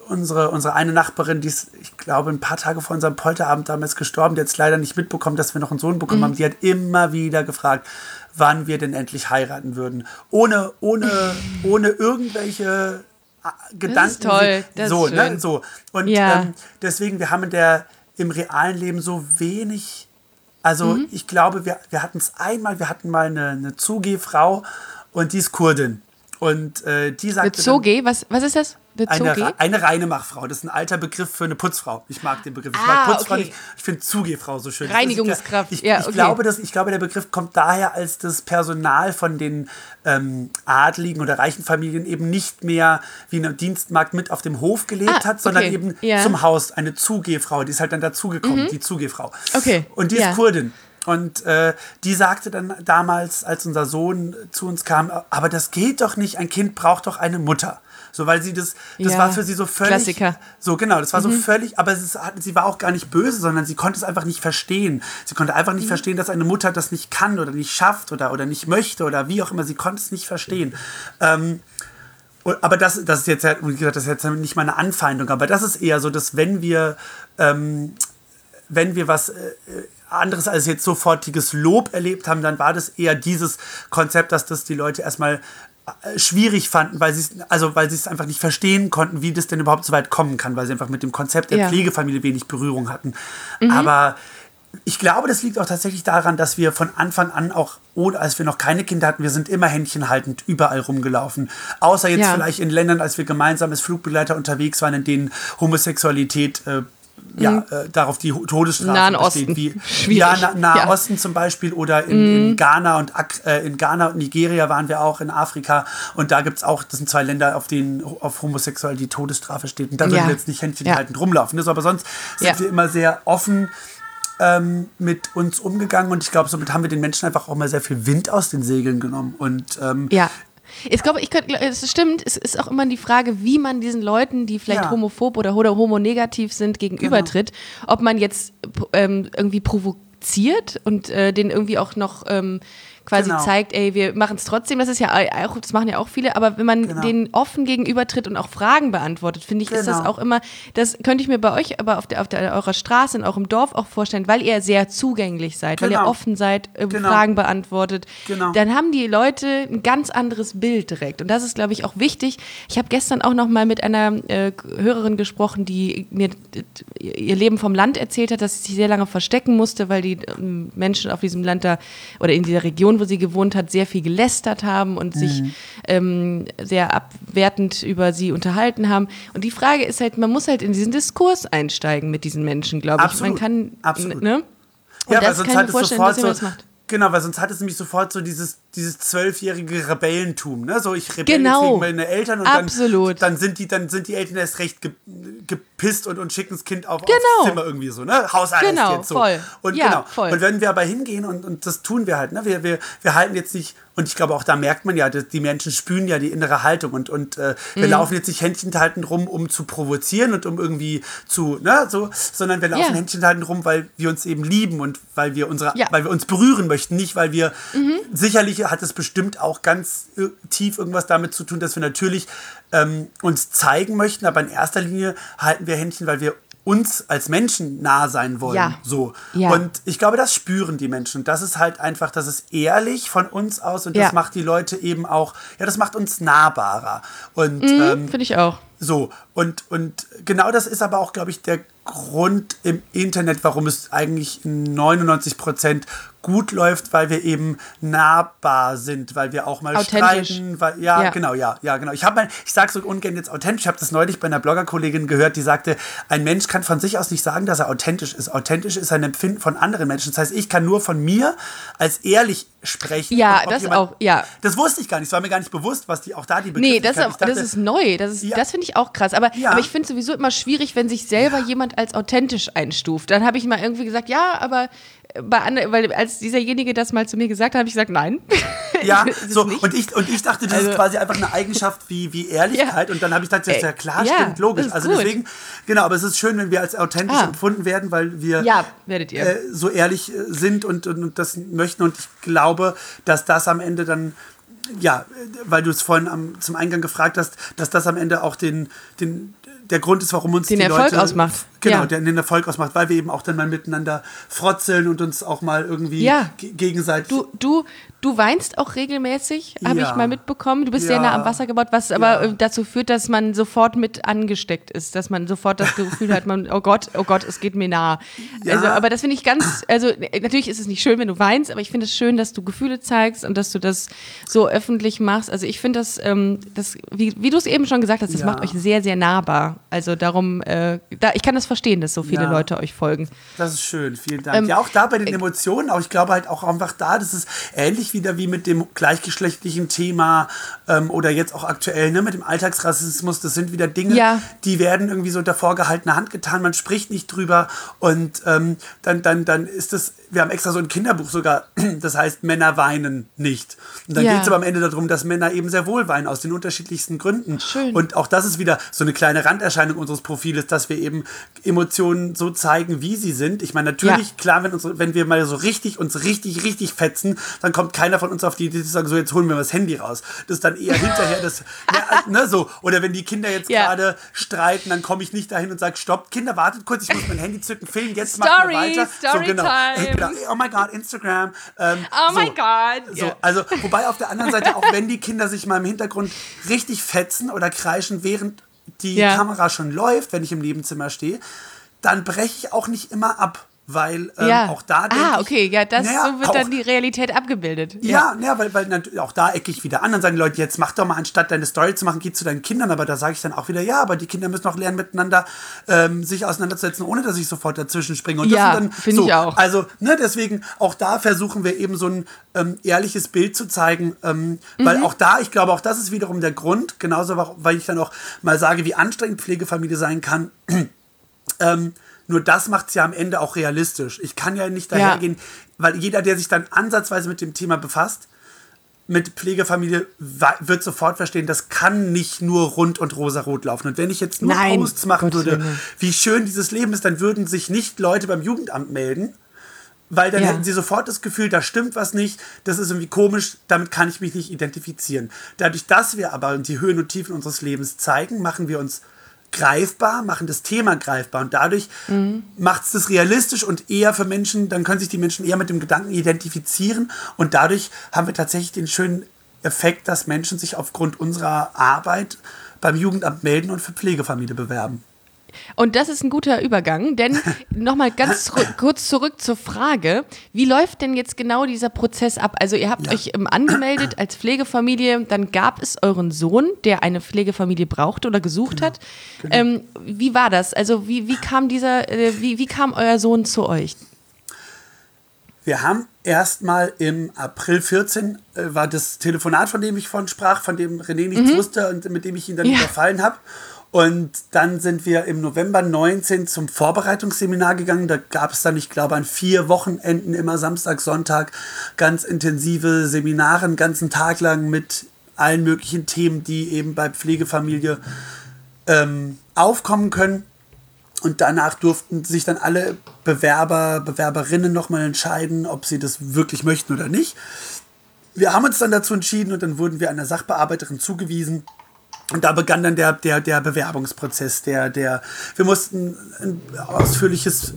unsere eine Nachbarin, die ist, ich glaube, ein paar Tage vor unserem Polterabend damals gestorben, die hat es leider nicht mitbekommen, dass wir noch einen Sohn bekommen haben. Die hat immer wieder gefragt, wann wir denn endlich heiraten würden. Ohne irgendwelche Gedanken. Das ist toll. Das so, ist schön. ne? So. Und deswegen, wir haben im realen Leben so wenig. Also ich glaube, wir hatten es einmal, wir hatten mal eine Zugehfrau und die ist Kurdin. Und die sagte. Eine Zoge? Was ist das? Eine Reinemachfrau. Das ist ein alter Begriff für eine Putzfrau. Ich mag den Begriff. Ich mag Putzfrau nicht. Ich finde Zugehfrau so schön. Reinigungskraft. Ich glaube, der Begriff kommt daher, als das Personal von den adligen oder reichen Familien eben nicht mehr wie eine Dienstmagd mit auf dem Hof gelebt hat, sondern eben zum Haus. Eine Zugehfrau. Die ist halt dann dazugekommen, die Zugehfrau. Okay. Und die ist Kurdin. Und die sagte dann damals, als unser Sohn zu uns kam, aber das geht doch nicht, ein Kind braucht doch eine Mutter. So, weil sie das war für sie so völlig. Klassiker. So, genau, das war so völlig, aber sie war auch gar nicht böse, sondern sie konnte es einfach nicht verstehen. Sie konnte einfach nicht verstehen, dass eine Mutter das nicht kann oder nicht schafft oder nicht möchte oder wie auch immer. Sie konnte es nicht verstehen. Aber das ist jetzt, wie gesagt, das ist jetzt nicht mal eine Anfeindung, aber das ist eher so, dass wenn wir was anderes als jetzt sofortiges Lob erlebt haben, dann war das eher dieses Konzept, dass das die Leute erstmal schwierig fanden, weil sie es einfach nicht verstehen konnten, wie das denn überhaupt so weit kommen kann, weil sie einfach mit dem Konzept der Pflegefamilie wenig Berührung hatten. Aber ich glaube, das liegt auch tatsächlich daran, dass wir von Anfang an auch, als wir noch keine Kinder hatten, wir sind immer händchenhaltend überall rumgelaufen. Außer jetzt vielleicht in Ländern, als wir gemeinsam als Flugbegleiter unterwegs waren, in denen Homosexualität darauf die Todesstrafe Nahen besteht. Osten. Wie, Schwierig. Nahe Osten zum Beispiel oder in Ghana und Nigeria waren wir auch, in Afrika. Und da gibt es auch, das sind 2 Länder, auf denen auf Homosexualität die Todesstrafe steht. Und da würden wir jetzt nicht händchenhaltend rumlaufen. Aber sonst sind wir immer sehr offen mit uns umgegangen. Und ich glaube, somit haben wir den Menschen einfach auch mal sehr viel Wind aus den Segeln genommen. Und es stimmt, es ist auch immer die Frage, wie man diesen Leuten, die vielleicht homophob oder homonegativ sind, gegenübertritt. Ob man jetzt irgendwie provoziert und denen irgendwie auch noch quasi zeigt, ey, wir machen es trotzdem, das machen ja auch viele, aber wenn man denen offen gegenübertritt und auch Fragen beantwortet, finde ich, ist das auch immer, das könnte ich mir bei euch aber auf eurer Straße und auch im Dorf auch vorstellen, weil ihr sehr zugänglich seid, weil ihr offen seid, Fragen beantwortet, dann haben die Leute ein ganz anderes Bild direkt und das ist, glaube ich, auch wichtig. Ich habe gestern auch noch mal mit einer Hörerin gesprochen, die mir ihr Leben vom Land erzählt hat, dass sie sich sehr lange verstecken musste, weil die Menschen auf diesem Land da oder in dieser Region, wo sie gewohnt hat, sehr viel gelästert haben und sich sehr abwertend über sie unterhalten haben. Und die Frage ist halt, man muss halt in diesen Diskurs einsteigen mit diesen Menschen, glaube ich. Absolut. Man kann, absolut. Ne? Und ja, das kann ich mir vorstellen, dass ihr das macht. Genau, weil sonst hat es nämlich sofort so dieses 12-jährige Rebellentum, ne? So, ich rebelle jetzt gegen meine Eltern und dann sind die Eltern erst recht gepisst und schicken das Kind aufs Zimmer irgendwie so, ne? Hausarrest jetzt so. Voll. Und voll. Und wenn wir aber hingehen und das tun wir halt, ne? Wir halten jetzt nicht, und ich glaube auch da merkt man ja, die Menschen spüren ja die innere Haltung und wir laufen jetzt nicht händchenhaltend rum, um zu provozieren und um irgendwie sondern wir laufen händchenhaltend rum, weil wir uns eben lieben und weil wir uns berühren möchten, nicht weil wir, sicherlich hat es bestimmt auch ganz tief irgendwas damit zu tun, dass wir natürlich uns zeigen möchten, aber in erster Linie halten wir Händchen, weil wir uns als Menschen nah sein wollen. Ja. So. Ja. Und ich glaube, das spüren die Menschen. Und das ist halt einfach, das ist ehrlich von uns aus und das macht die Leute eben auch, das macht uns nahbarer. Und finde ich auch. So, und genau das ist aber auch, glaube ich, der Grund im Internet, warum es eigentlich 99% gut läuft, weil wir eben nahbar sind, weil wir auch mal streiten. Genau. Ich sage so ungern jetzt authentisch, ich habe das neulich bei einer Bloggerkollegin gehört, die sagte, ein Mensch kann von sich aus nicht sagen, dass er authentisch ist. Authentisch ist ein Empfinden von anderen Menschen. Das heißt, ich kann nur von mir als ehrlich sprechen. Ja, das auch, ja. Das wusste ich gar nicht, es war mir gar nicht bewusst, was die Begrifflichkeit. Nee, das ist neu, das finde ich auch krass. Aber ich finde es sowieso immer schwierig, wenn sich selber jemand als authentisch einstuft. Dann habe ich mal irgendwie gesagt, aber weil als dieserjenige das mal zu mir gesagt hat, habe ich gesagt, nein. Ja, so, und ich dachte, das ist quasi einfach eine Eigenschaft wie Ehrlichkeit. Und dann habe ich gedacht, das ist ja klar, stimmt, logisch. Also gut. Deswegen, aber es ist schön, wenn wir als authentisch empfunden werden, weil wir werdet ihr. So ehrlich sind und das möchten. Und ich glaube, dass das am Ende dann, weil du es vorhin zum Eingang gefragt hast, dass das am Ende auch der Grund ist, warum uns den die Erfolg Leute... ausmacht. Genau, Ja. der den Erfolg ausmacht, weil wir eben auch dann mal miteinander frotzeln und uns auch mal irgendwie gegenseitig... Du weinst auch regelmäßig, habe Ja. ich mal mitbekommen. Du bist sehr Ja. nah am Wasser gebaut, was aber dazu führt, dass man sofort mit angesteckt ist, dass man sofort das Gefühl hat, oh Gott, es geht mir nah. Ja. Also, aber das finde ich natürlich ist es nicht schön, wenn du weinst, aber ich finde es schön, dass du Gefühle zeigst und dass du das so öffentlich machst. Also ich finde das wie du es eben schon gesagt hast, das macht euch sehr, sehr nahbar. Also darum, ich kann das verstehen, dass so viele Leute euch folgen. Das ist schön, vielen Dank. Ja, auch da bei den Emotionen, auch ich glaube halt auch einfach da, das ist ähnlich wieder wie mit dem gleichgeschlechtlichen Thema oder jetzt auch aktuell mit dem Alltagsrassismus. Das sind wieder Dinge, die werden irgendwie so unter vorgehaltener Hand getan, man spricht nicht drüber und dann ist das, wir haben extra so ein Kinderbuch sogar, das heißt Männer weinen nicht. Und dann geht es aber am Ende darum, dass Männer eben sehr wohl weinen, aus den unterschiedlichsten Gründen. Schön. Und auch das ist wieder so eine kleine Randerscheinung unseres Profiles, dass wir eben Emotionen so zeigen, wie sie sind. Ich meine, natürlich, klar, wenn wir mal so uns richtig fetzen, dann kommt keiner von uns auf die Idee zu sagen, so jetzt holen wir mal das Handy raus. Das ist dann eher hinterher so. Oder wenn die Kinder jetzt gerade streiten, dann komme ich nicht dahin und sage, stopp, Kinder, wartet kurz, ich muss mein Handy zücken, filmen, jetzt machen wir weiter. Storytime. Oh my God, Instagram. My God. So, also, wobei auf der anderen Seite, auch wenn die Kinder sich mal im Hintergrund richtig fetzen oder kreischen, während die Kamera schon läuft, wenn ich im Nebenzimmer stehe, dann breche ich auch nicht immer ab. Weil auch da denke so wird dann die Realität abgebildet. Weil auch da ecke ich wieder an. Dann sagen die Leute, jetzt mach doch mal, anstatt deine Story zu machen, geh zu deinen Kindern. Aber da sage ich dann auch wieder, aber die Kinder müssen auch lernen, miteinander sich auseinanderzusetzen, ohne dass ich sofort dazwischen springe. Und finde ich auch. Also, deswegen, auch da versuchen wir eben so ein ehrliches Bild zu zeigen. Weil auch da, ich glaube, auch das ist wiederum der Grund, genauso, weil ich dann auch mal sage, wie anstrengend Pflegefamilie sein kann. Nur das macht es ja am Ende auch realistisch. Ich kann ja nicht dahergehen, weil jeder, der sich dann ansatzweise mit dem Thema befasst, mit Pflegefamilie, wird sofort verstehen, das kann nicht nur rund und rosarot laufen. Und wenn ich jetzt nur Posts machen würde, wie schön dieses Leben ist, dann würden sich nicht Leute beim Jugendamt melden, weil dann hätten sie sofort das Gefühl, da stimmt was nicht, das ist irgendwie komisch, damit kann ich mich nicht identifizieren. Dadurch, dass wir aber die Höhen und Tiefen unseres Lebens zeigen, machen wir uns greifbar, machen das Thema greifbar und dadurch macht es das realistisch und eher für Menschen, dann können sich die Menschen eher mit dem Gedanken identifizieren und dadurch haben wir tatsächlich den schönen Effekt, dass Menschen sich aufgrund unserer Arbeit beim Jugendamt melden und für Pflegefamilie bewerben. Und das ist ein guter Übergang, denn nochmal ganz kurz zurück zur Frage, wie läuft denn jetzt genau dieser Prozess ab? Also ihr habt euch angemeldet als Pflegefamilie, dann gab es euren Sohn, der eine Pflegefamilie brauchte oder gesucht hat. Genau. Wie war das? Also wie kam wie kam euer Sohn zu euch? Wir haben erstmal im April 14 war das Telefonat, von dem ich vorhin sprach, von dem René nichts wusste und mit dem ich ihn dann überfallen habe. Und dann sind wir im November 19 zum Vorbereitungsseminar gegangen. Da gab es dann, ich glaube, an 4 Wochenenden, immer Samstag, Sonntag, ganz intensive Seminare, einen ganzen Tag lang mit allen möglichen Themen, die eben bei Pflegefamilie aufkommen können. Und danach durften sich dann alle Bewerberinnen nochmal entscheiden, ob sie das wirklich möchten oder nicht. Wir haben uns dann dazu entschieden und dann wurden wir einer Sachbearbeiterin zugewiesen. Und da begann dann der Bewerbungsprozess. Wir mussten ein ausführliches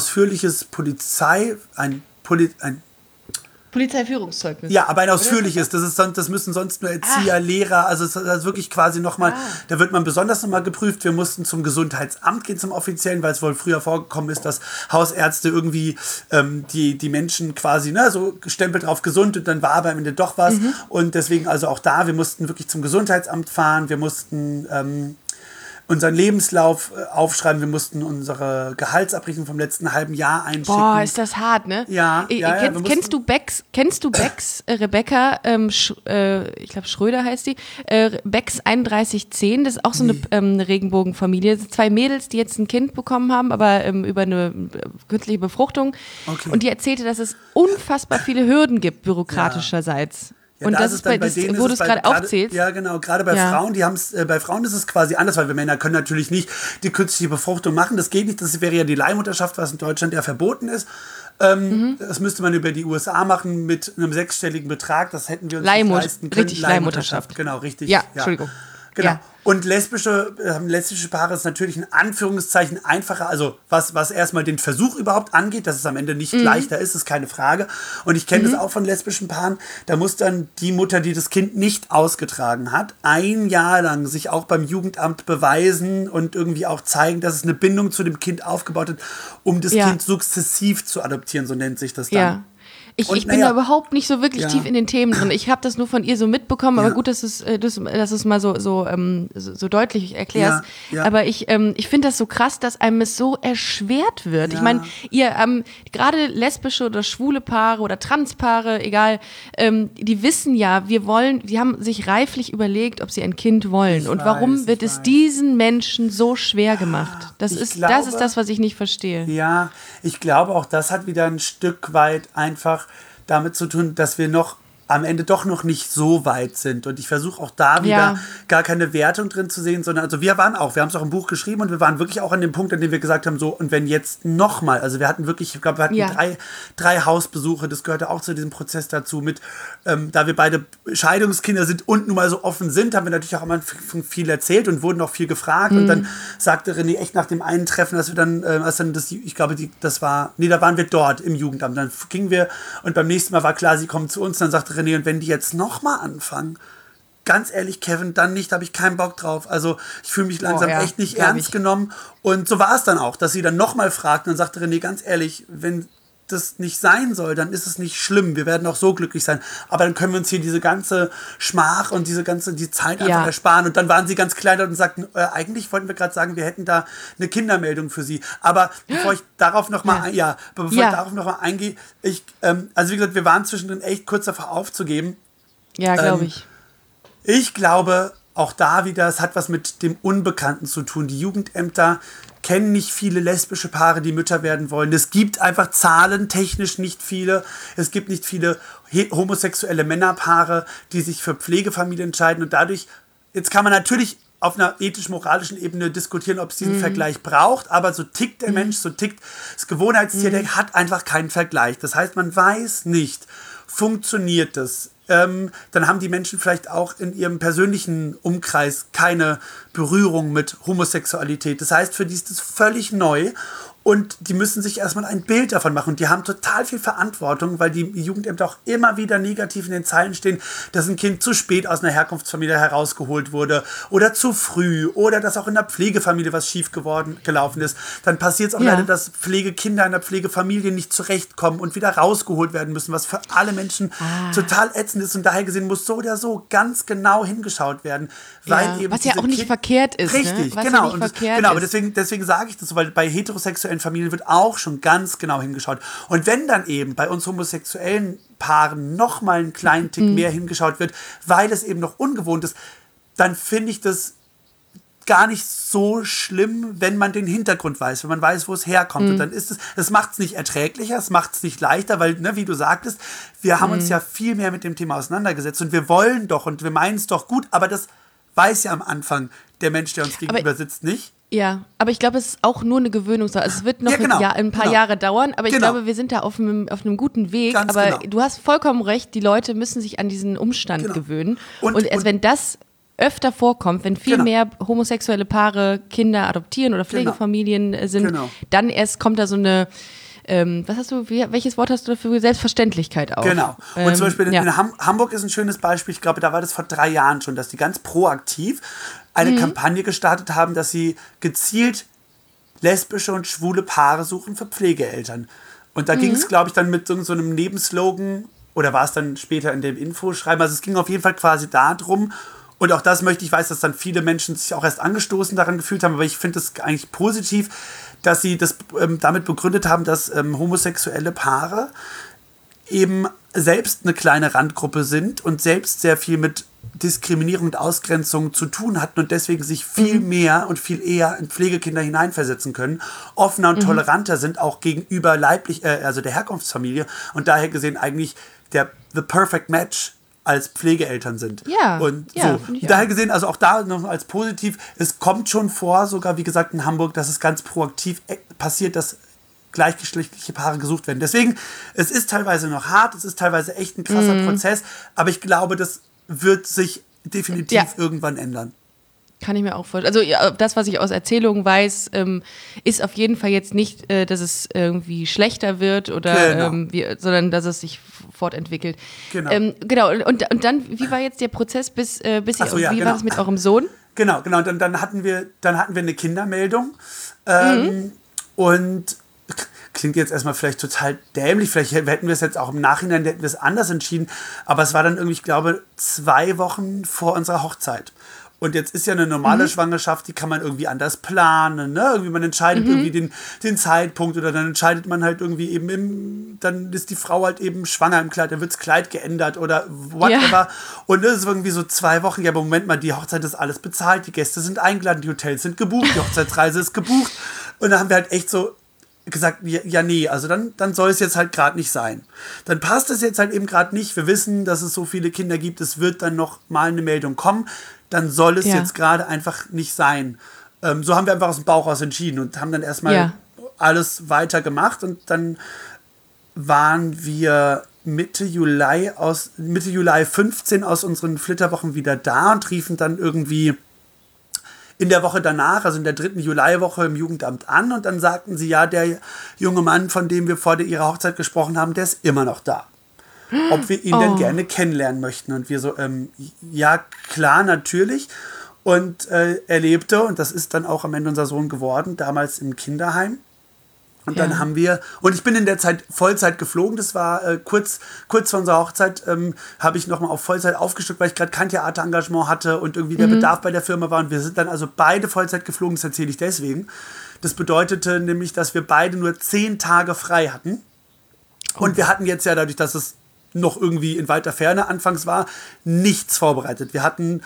Polizeiführungszeugnis. Ja, aber ein ausführliches. Das müssen sonst nur Erzieher, Lehrer, also es ist wirklich quasi nochmal, da wird man besonders nochmal geprüft. Wir mussten zum Gesundheitsamt gehen, zum Offiziellen, weil es wohl früher vorgekommen ist, dass Hausärzte irgendwie die Menschen quasi, so Stempel drauf gesund und dann war aber am Ende doch was. Und deswegen also auch da, wir mussten wirklich zum Gesundheitsamt fahren, wir mussten unseren Lebenslauf aufschreiben, wir mussten unsere Gehaltsabrechnung vom letzten halben Jahr einschicken. Boah, ist das hart, ne? Ja. Kennst du Becks, Rebecca, ich glaube Schröder heißt die, Becks 3110, das ist auch so eine Regenbogenfamilie. 2 Mädels, die jetzt ein Kind bekommen haben, aber über eine künstliche Befruchtung. Okay. Und die erzählte, dass es unfassbar viele Hürden gibt, bürokratischerseits. Ja, und das ist wo du es gerade aufzählst. Ja, genau. Gerade bei Frauen, bei Frauen ist es quasi anders, weil wir Männer können natürlich nicht die künstliche Befruchtung machen. Das geht nicht. Das wäre ja die Leihmutterschaft, was in Deutschland ja verboten ist. Das müsste man über die USA machen mit einem 6-stelligen Betrag. Das hätten wir uns nicht leisten können. Richtig, Leihmutterschaft. Genau, richtig. Ja, Entschuldigung. Genau. Ja. Und lesbische Paare ist natürlich in Anführungszeichen einfacher, also was erstmal den Versuch überhaupt angeht, dass es am Ende nicht leichter ist keine Frage. Und ich kenne das auch von lesbischen Paaren, da muss dann die Mutter, die das Kind nicht ausgetragen hat, 1 Jahr lang sich auch beim Jugendamt beweisen und irgendwie auch zeigen, dass es eine Bindung zu dem Kind aufgebaut hat, um das Kind sukzessiv zu adoptieren, so nennt sich das dann. Ja. Ich bin da überhaupt nicht so wirklich tief in den Themen drin. Ich habe das nur von ihr so mitbekommen, aber gut, dass es mal so deutlich erklärst. Ja. Aber ich finde das so krass, dass einem es so erschwert wird. Ja. Ich meine, ihr gerade lesbische oder schwule Paare oder Transpaare, egal, die wissen ja, die haben sich reiflich überlegt, ob sie ein Kind wollen. Und warum wird es diesen Menschen so schwer gemacht? Das ist das, was ich nicht verstehe. Ja, ich glaube auch, das hat wieder ein Stück weit einfach damit zu tun, dass wir noch am Ende doch noch nicht so weit sind. Und ich versuche auch da wieder gar keine Wertung drin zu sehen, sondern also wir haben es auch im Buch geschrieben und wir waren wirklich auch an dem Punkt, an dem wir gesagt haben, so, und wenn jetzt nochmal, also wir hatten wirklich, ich glaube, wir hatten drei Hausbesuche, das gehörte auch zu diesem Prozess dazu, mit, da wir beide Scheidungskinder sind und nun mal so offen sind, haben wir natürlich auch am Anfang viel erzählt und wurden auch viel gefragt und dann sagte René echt nach dem einen Treffen, dass wir dann, da waren wir dort im Jugendamt, dann gingen wir und beim nächsten Mal war klar, sie kommen zu uns, dann sagte René, und wenn die jetzt nochmal anfangen, ganz ehrlich, Kevin, dann nicht, da habe ich keinen Bock drauf. Also ich fühle mich langsam echt nicht ernst genommen. Und so war es dann auch, dass sie dann nochmal fragten. Dann sagte René, ganz ehrlich, wenn das nicht sein soll, dann ist es nicht schlimm. Wir werden auch so glücklich sein. Aber dann können wir uns hier diese ganze Schmach und die Zeit einfach ersparen. Und dann waren sie ganz klein und sagten, eigentlich wollten wir gerade sagen, wir hätten da eine Kindermeldung für sie. Aber bevor ich darauf nochmal eingehe, also wie gesagt, wir waren zwischendrin echt kurz davor aufzugeben. Ja, glaube ich. Ich glaube, auch da wieder, es hat was mit dem Unbekannten zu tun. Die Jugendämter kennen nicht viele lesbische Paare, die Mütter werden wollen. Es gibt einfach zahlentechnisch nicht viele. Es gibt nicht viele homosexuelle Männerpaare, die sich für Pflegefamilien entscheiden. Und dadurch, jetzt kann man natürlich auf einer ethisch-moralischen Ebene diskutieren, ob es diesen Vergleich braucht, aber so tickt der Mensch, so tickt das Gewohnheitstier, der hat einfach keinen Vergleich. Das heißt, man weiß nicht, funktioniert das? Dann haben die Menschen vielleicht auch in ihrem persönlichen Umkreis keine Berührung mit Homosexualität. Das heißt, für die ist das völlig neu und die müssen sich erstmal ein Bild davon machen. Und die haben total viel Verantwortung, weil die Jugendämter auch immer wieder negativ in den Zeilen stehen, dass ein Kind zu spät aus einer Herkunftsfamilie herausgeholt wurde oder zu früh oder dass auch in der Pflegefamilie was schief gelaufen ist. Dann passiert es auch leider, dass Pflegekinder in der Pflegefamilie nicht zurechtkommen und wieder rausgeholt werden müssen, was für alle Menschen total ätzend ist. Und daher gesehen muss so oder so ganz genau hingeschaut werden. Weil eben was ja auch nicht verkehrt ist. Richtig, ne? genau. Aber deswegen sage ich das so, weil bei heterosexuellen Familien wird auch schon ganz genau hingeschaut. Und wenn dann eben bei uns homosexuellen Paaren noch mal einen kleinen Tick mehr hingeschaut wird, weil es eben noch ungewohnt ist, dann finde ich das gar nicht so schlimm, wenn man den Hintergrund weiß, wenn man weiß, wo es herkommt. Und dann ist es macht es nicht erträglicher, es macht es nicht leichter, weil, ne, wie du sagtest, wir haben uns ja viel mehr mit dem Thema auseinandergesetzt und wir wollen doch und wir meinen es doch gut, aber das weiß ja am Anfang der Mensch, der uns gegenüber sitzt, nicht. Ja, aber ich glaube, es ist auch nur eine Gewöhnungssache. Also es wird noch ein paar Jahre dauern, aber ich glaube, wir sind da auf einem guten Weg. Ganz aber du hast vollkommen recht, die Leute müssen sich an diesen Umstand gewöhnen. Und erst wenn das öfter vorkommt, wenn viel mehr homosexuelle Paare Kinder adoptieren oder Pflegefamilien sind, dann erst kommt da so eine welches Wort hast du dafür? Selbstverständlichkeit auch. Genau. Und zum Beispiel in Hamburg ist ein schönes Beispiel, ich glaube, da war das vor 3 Jahren schon, dass die ganz proaktiv eine Kampagne gestartet haben, dass sie gezielt lesbische und schwule Paare suchen für Pflegeeltern. Und da ging es, glaube ich, dann mit so einem Nebenslogan, oder war es dann später in dem Infoschreiben, also es ging auf jeden Fall quasi darum, und auch das ich weiß, dass dann viele Menschen sich auch erst angestoßen daran gefühlt haben, aber ich finde es eigentlich positiv, dass sie das damit begründet haben, dass homosexuelle Paare eben selbst eine kleine Randgruppe sind und selbst sehr viel mit Diskriminierung und Ausgrenzung zu tun hatten und deswegen sich viel mehr und viel eher in Pflegekinder hineinversetzen können, offener und toleranter sind, auch gegenüber also der Herkunftsfamilie und daher gesehen eigentlich the perfect match als Pflegeeltern sind. Ja, und daher gesehen, also auch da noch als positiv, es kommt schon vor, sogar wie gesagt in Hamburg, dass es ganz proaktiv passiert, dass gleichgeschlechtliche Paare gesucht werden. Deswegen, es ist teilweise noch hart, es ist teilweise echt ein krasser Prozess, aber ich glaube, das wird sich definitiv irgendwann ändern. kann ich mir auch vorstellen. Also ja, das, was ich aus Erzählungen weiß, ist auf jeden Fall jetzt nicht, dass es irgendwie schlechter wird oder sondern dass es sich fortentwickelt. Genau. Und dann, wie war jetzt der Prozess wie war das mit eurem Sohn? Genau. Und dann hatten wir eine Kindermeldung. Und klingt jetzt erstmal vielleicht total dämlich, vielleicht hätten wir es jetzt auch im Nachhinein, hätten wir es anders entschieden, aber es war dann irgendwie, ich glaube, 2 Wochen vor unserer Hochzeit. Und jetzt ist ja eine normale Schwangerschaft, die kann man irgendwie anders planen, ne? Irgendwie man entscheidet irgendwie den Zeitpunkt oder dann entscheidet man halt irgendwie eben dann ist die Frau halt eben schwanger im Kleid, dann wird das Kleid geändert oder whatever. Ja. Und das ist irgendwie so 2 Wochen, ja, aber Moment mal, die Hochzeit ist alles bezahlt, die Gäste sind eingeladen, die Hotels sind gebucht, die Hochzeitsreise ist gebucht. Und da haben wir halt echt so gesagt, ja nee, also dann soll es jetzt halt gerade nicht sein. Dann passt es jetzt halt eben gerade nicht. Wir wissen, dass es so viele Kinder gibt, es wird dann noch mal eine Meldung kommen. Dann soll es jetzt gerade einfach nicht sein. So haben wir einfach aus dem Bauch raus entschieden und haben dann erstmal alles weiter gemacht. Und dann waren wir Mitte Juli 15 aus unseren Flitterwochen wieder da und riefen dann irgendwie in der Woche danach, also in der 3. Juliwoche im Jugendamt an. Und dann sagten sie, ja, der junge Mann, von dem wir vor ihrer Hochzeit gesprochen haben, der ist immer noch da. Ob wir ihn denn gerne kennenlernen möchten. Und wir so, ja, klar, natürlich. Und er lebte, und das ist dann auch am Ende unser Sohn geworden, damals im Kinderheim. Und dann haben wir, und ich bin in der Zeit Vollzeit geflogen, das war kurz vor unserer Hochzeit, habe ich nochmal auf Vollzeit aufgestockt, weil ich gerade kein Theaterengagement hatte und irgendwie der Bedarf bei der Firma war. Und wir sind dann also beide Vollzeit geflogen, das erzähle ich deswegen. Das bedeutete nämlich, dass wir beide nur 10 Tage frei hatten. Und wir hatten jetzt ja dadurch, dass es noch irgendwie in weiter Ferne anfangs war, nichts vorbereitet. Wir hatten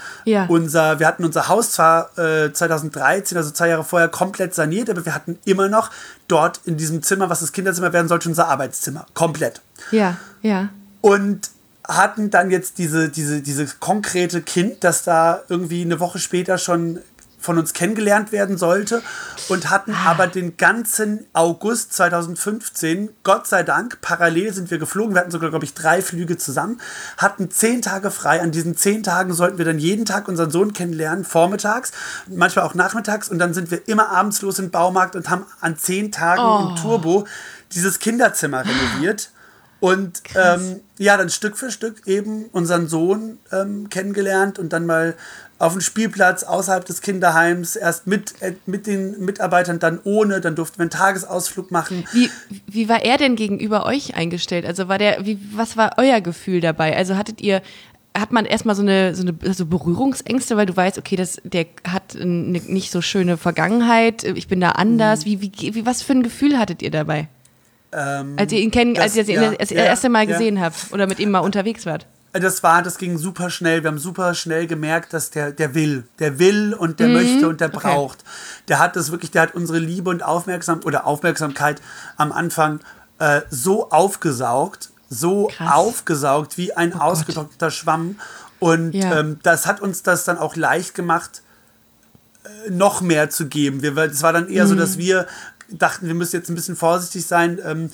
unser Haus zwar 2013, also 2 Jahre vorher, komplett saniert, aber wir hatten immer noch dort in diesem Zimmer, was das Kinderzimmer werden sollte, unser Arbeitszimmer. Komplett. Ja. Und hatten dann jetzt dieses konkrete Kind, das da irgendwie eine Woche später schon von uns kennengelernt werden sollte und hatten aber den ganzen August 2015, Gott sei Dank, parallel sind wir geflogen, wir hatten sogar, glaube ich, 3 Flüge zusammen, hatten 10 Tage frei. An diesen 10 Tagen sollten wir dann jeden Tag unseren Sohn kennenlernen, vormittags, manchmal auch nachmittags, und dann sind wir immer abends los in den Baumarkt und haben an 10 Tagen im Turbo dieses Kinderzimmer renoviert. Und dann Stück für Stück eben unseren Sohn kennengelernt und dann mal auf dem Spielplatz außerhalb des Kinderheims, erst mit den Mitarbeitern, dann ohne, dann durften wir einen Tagesausflug machen. Wie war er denn gegenüber euch eingestellt? Also was war euer Gefühl dabei? Also hat man erstmal so Berührungsängste, weil du weißt, okay, der hat eine nicht so schöne Vergangenheit, ich bin da anders. Was für ein Gefühl hattet ihr dabei? Als ihr ihn das erste Mal gesehen habt oder mit ihm mal unterwegs wart? Das ging super schnell. Wir haben super schnell gemerkt, dass der will und der möchte und der braucht. Der hat unsere Liebe und Aufmerksamkeit am Anfang so aufgesaugt wie ein ausgetrockneter Schwamm. Und das hat uns das dann auch leicht gemacht, noch mehr zu geben. Es war dann eher so, dass wir dachten, wir müssen jetzt ein bisschen vorsichtig sein,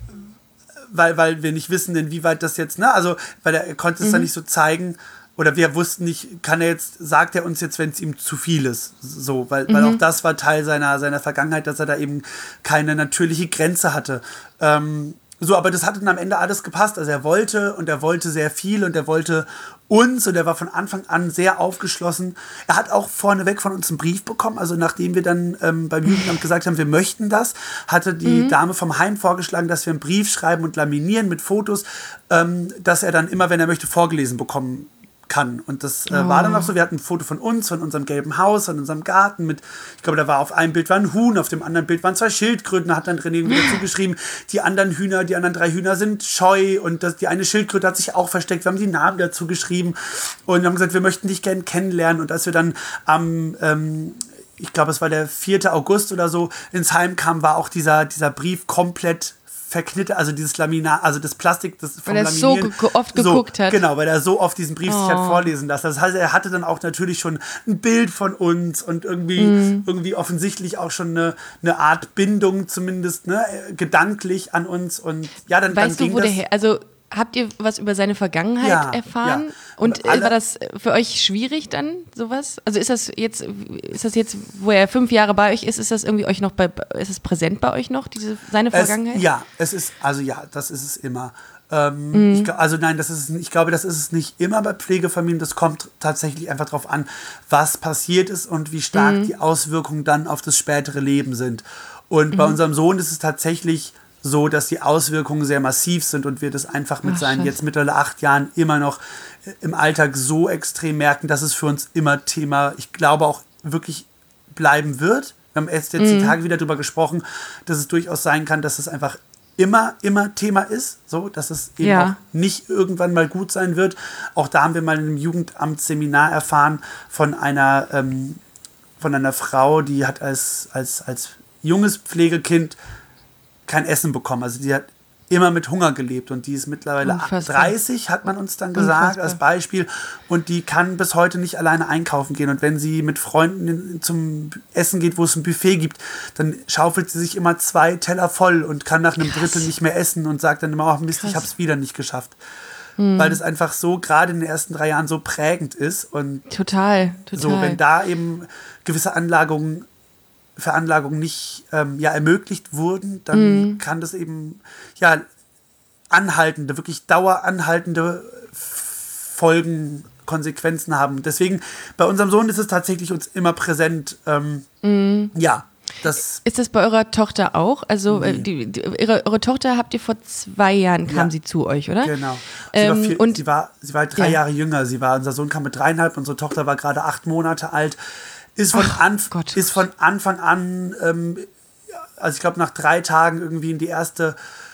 weil wir nicht wissen, inwieweit das jetzt, also, weil er konnte es dann nicht so zeigen, oder wir wussten nicht, sagt er uns jetzt, wenn es ihm zu viel ist, so, weil auch das war Teil seiner Vergangenheit, dass er da eben keine natürliche Grenze hatte. Aber das hat dann am Ende alles gepasst. Also er wollte sehr viel und er wollte uns und er war von Anfang an sehr aufgeschlossen. Er hat auch vorneweg von uns einen Brief bekommen. Also nachdem wir dann beim Jugendamt gesagt haben, wir möchten das, hatte die Dame vom Heim vorgeschlagen, dass wir einen Brief schreiben und laminieren mit Fotos, dass er dann immer, wenn er möchte, vorgelesen bekommen kann. Und das war dann auch so. Wir hatten ein Foto von uns, von unserem gelben Haus, von unserem Garten ich glaube, da war auf einem Bild war ein Huhn, auf dem anderen Bild waren 2 Schildkröten. Da hat dann René wieder zugeschrieben, die anderen 3 Hühner sind scheu und die eine Schildkröte hat sich auch versteckt. Wir haben die Namen dazu geschrieben und haben gesagt, wir möchten dich gerne kennenlernen. Und als wir dann ich glaube, es war der 4. August oder so, ins Heim kamen, war auch dieser Brief komplett verknittert, also dieses Laminat, also das Plastik, das vom Laminieren. Weil er so oft geguckt hat. Genau, weil er so oft diesen Brief sich hat vorlesen lassen. Das heißt, er hatte dann auch natürlich schon ein Bild von uns und irgendwie offensichtlich auch schon eine Art Bindung zumindest, gedanklich an uns. Und ja, dann weißt ging du, wo das. der her, also Ja. Habt ihr was über seine Vergangenheit erfahren? Ja. Und war das für euch schwierig dann, sowas? Also ist das jetzt, wo er 5 Jahre bei euch ist das irgendwie euch noch ist es präsent bei euch noch, seine Vergangenheit? Das ist es immer. Ich glaube, das ist es nicht immer bei Pflegefamilien. Das kommt tatsächlich einfach darauf an, was passiert ist und wie stark die Auswirkungen dann auf das spätere Leben sind. Und bei unserem Sohn ist es tatsächlich so, dass die Auswirkungen sehr massiv sind und wir das einfach mit seinen jetzt mittlerweile 8 Jahren immer noch im Alltag so extrem merken, dass es für uns immer Thema, ich glaube, auch wirklich bleiben wird. Wir haben erst jetzt die Tage wieder darüber gesprochen, dass es durchaus sein kann, dass es einfach immer Thema ist, so, dass es eben auch nicht irgendwann mal gut sein wird. Auch da haben wir mal in einem Jugendamtsseminar erfahren von einer Frau, die hat als junges Pflegekind kein Essen bekommen. Also die hat immer mit Hunger gelebt und die ist mittlerweile 30, hat man uns dann gesagt, als Beispiel. Und die kann bis heute nicht alleine einkaufen gehen. Und wenn sie mit Freunden zum Essen geht, wo es ein Buffet gibt, dann schaufelt sie sich immer 2 Teller voll und kann nach einem Drittel nicht mehr essen und sagt dann immer, oh Mist, ich habe es wieder nicht geschafft. Weil das einfach so, gerade in den ersten 3 Jahren, so prägend ist. Und total. So, wenn da eben gewisse Veranlagungen nicht ermöglicht wurden, dann kann das eben wirklich daueranhaltende Folgen, Konsequenzen haben. Deswegen, bei unserem Sohn ist es tatsächlich uns immer präsent. Ist das bei eurer Tochter auch? Also eure Tochter habt ihr vor 2 Jahren, kam sie zu euch, oder? Genau. Sie war 3 Jahre jünger. Unser Sohn kam mit 3,5, unsere Tochter war gerade 8 Monate alt. Ist von Anfang an, also ich glaube nach 3 Tagen irgendwie in die erste,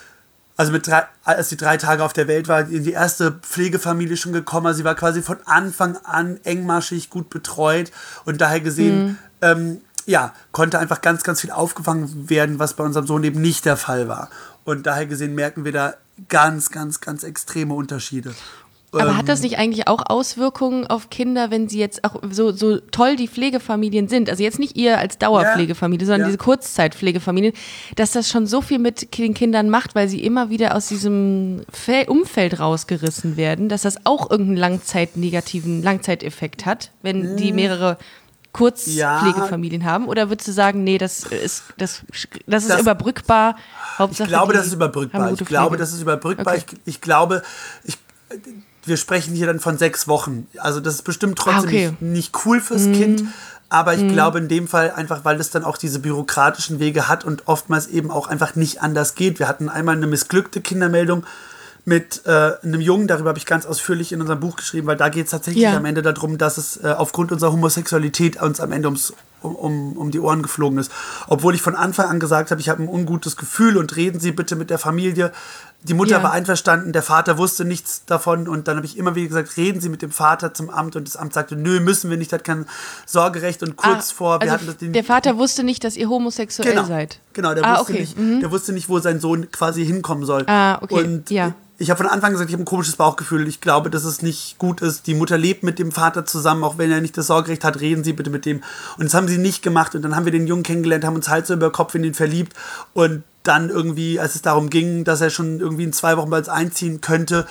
als die 3 Tage auf der Welt war, in die erste Pflegefamilie schon gekommen. Also sie war quasi von Anfang an engmaschig gut betreut und daher gesehen, konnte einfach ganz, ganz viel aufgefangen werden, was bei unserem Sohn eben nicht der Fall war. Und daher gesehen merken wir da ganz, ganz, ganz extreme Unterschiede. Aber hat das nicht eigentlich auch Auswirkungen auf Kinder, wenn sie jetzt auch so toll die Pflegefamilien sind, also jetzt nicht ihr als Dauerpflegefamilie, sondern diese Kurzzeitpflegefamilien, dass das schon so viel mit den Kindern macht, weil sie immer wieder aus diesem Umfeld rausgerissen werden, dass das auch irgendeinen negativen Langzeiteffekt hat, wenn die mehrere Kurzpflegefamilien haben? Oder würdest du sagen, nee, das ist überbrückbar? Hauptsache, ich glaube, das ist überbrückbar. Okay. Ich glaube, wir sprechen hier dann von 6 Wochen. Also das ist bestimmt trotzdem nicht cool fürs Kind, aber ich glaube in dem Fall einfach, weil es dann auch diese bürokratischen Wege hat und oftmals eben auch einfach nicht anders geht. Wir hatten einmal eine missglückte Kindermeldung mit einem Jungen, darüber habe ich ganz ausführlich in unserem Buch geschrieben, weil da geht es tatsächlich am Ende darum, dass es aufgrund unserer Homosexualität uns am Ende um die Ohren geflogen ist. Obwohl ich von Anfang an gesagt habe, ich habe ein ungutes Gefühl und reden Sie bitte mit der Familie. Die Mutter war einverstanden, der Vater wusste nichts davon und dann habe ich immer wieder gesagt, reden Sie mit dem Vater zum Amt und das Amt sagte, nö, müssen wir nicht, hat kein Sorgerecht und kurz vor... der Vater wusste nicht, dass ihr homosexuell seid? Genau, der wusste nicht, wo sein Sohn quasi hinkommen soll. Und ich habe von Anfang an gesagt, ich habe ein komisches Bauchgefühl. Ich glaube, dass es nicht gut ist. Die Mutter lebt mit dem Vater zusammen, auch wenn er nicht das Sorgerecht hat, reden Sie bitte mit dem. Und das haben sie nicht gemacht. Und dann haben wir den Jungen kennengelernt, haben uns Hals über Kopf in ihn verliebt. Und dann irgendwie, als es darum ging, dass er schon irgendwie in 2 Wochen bald einziehen könnte,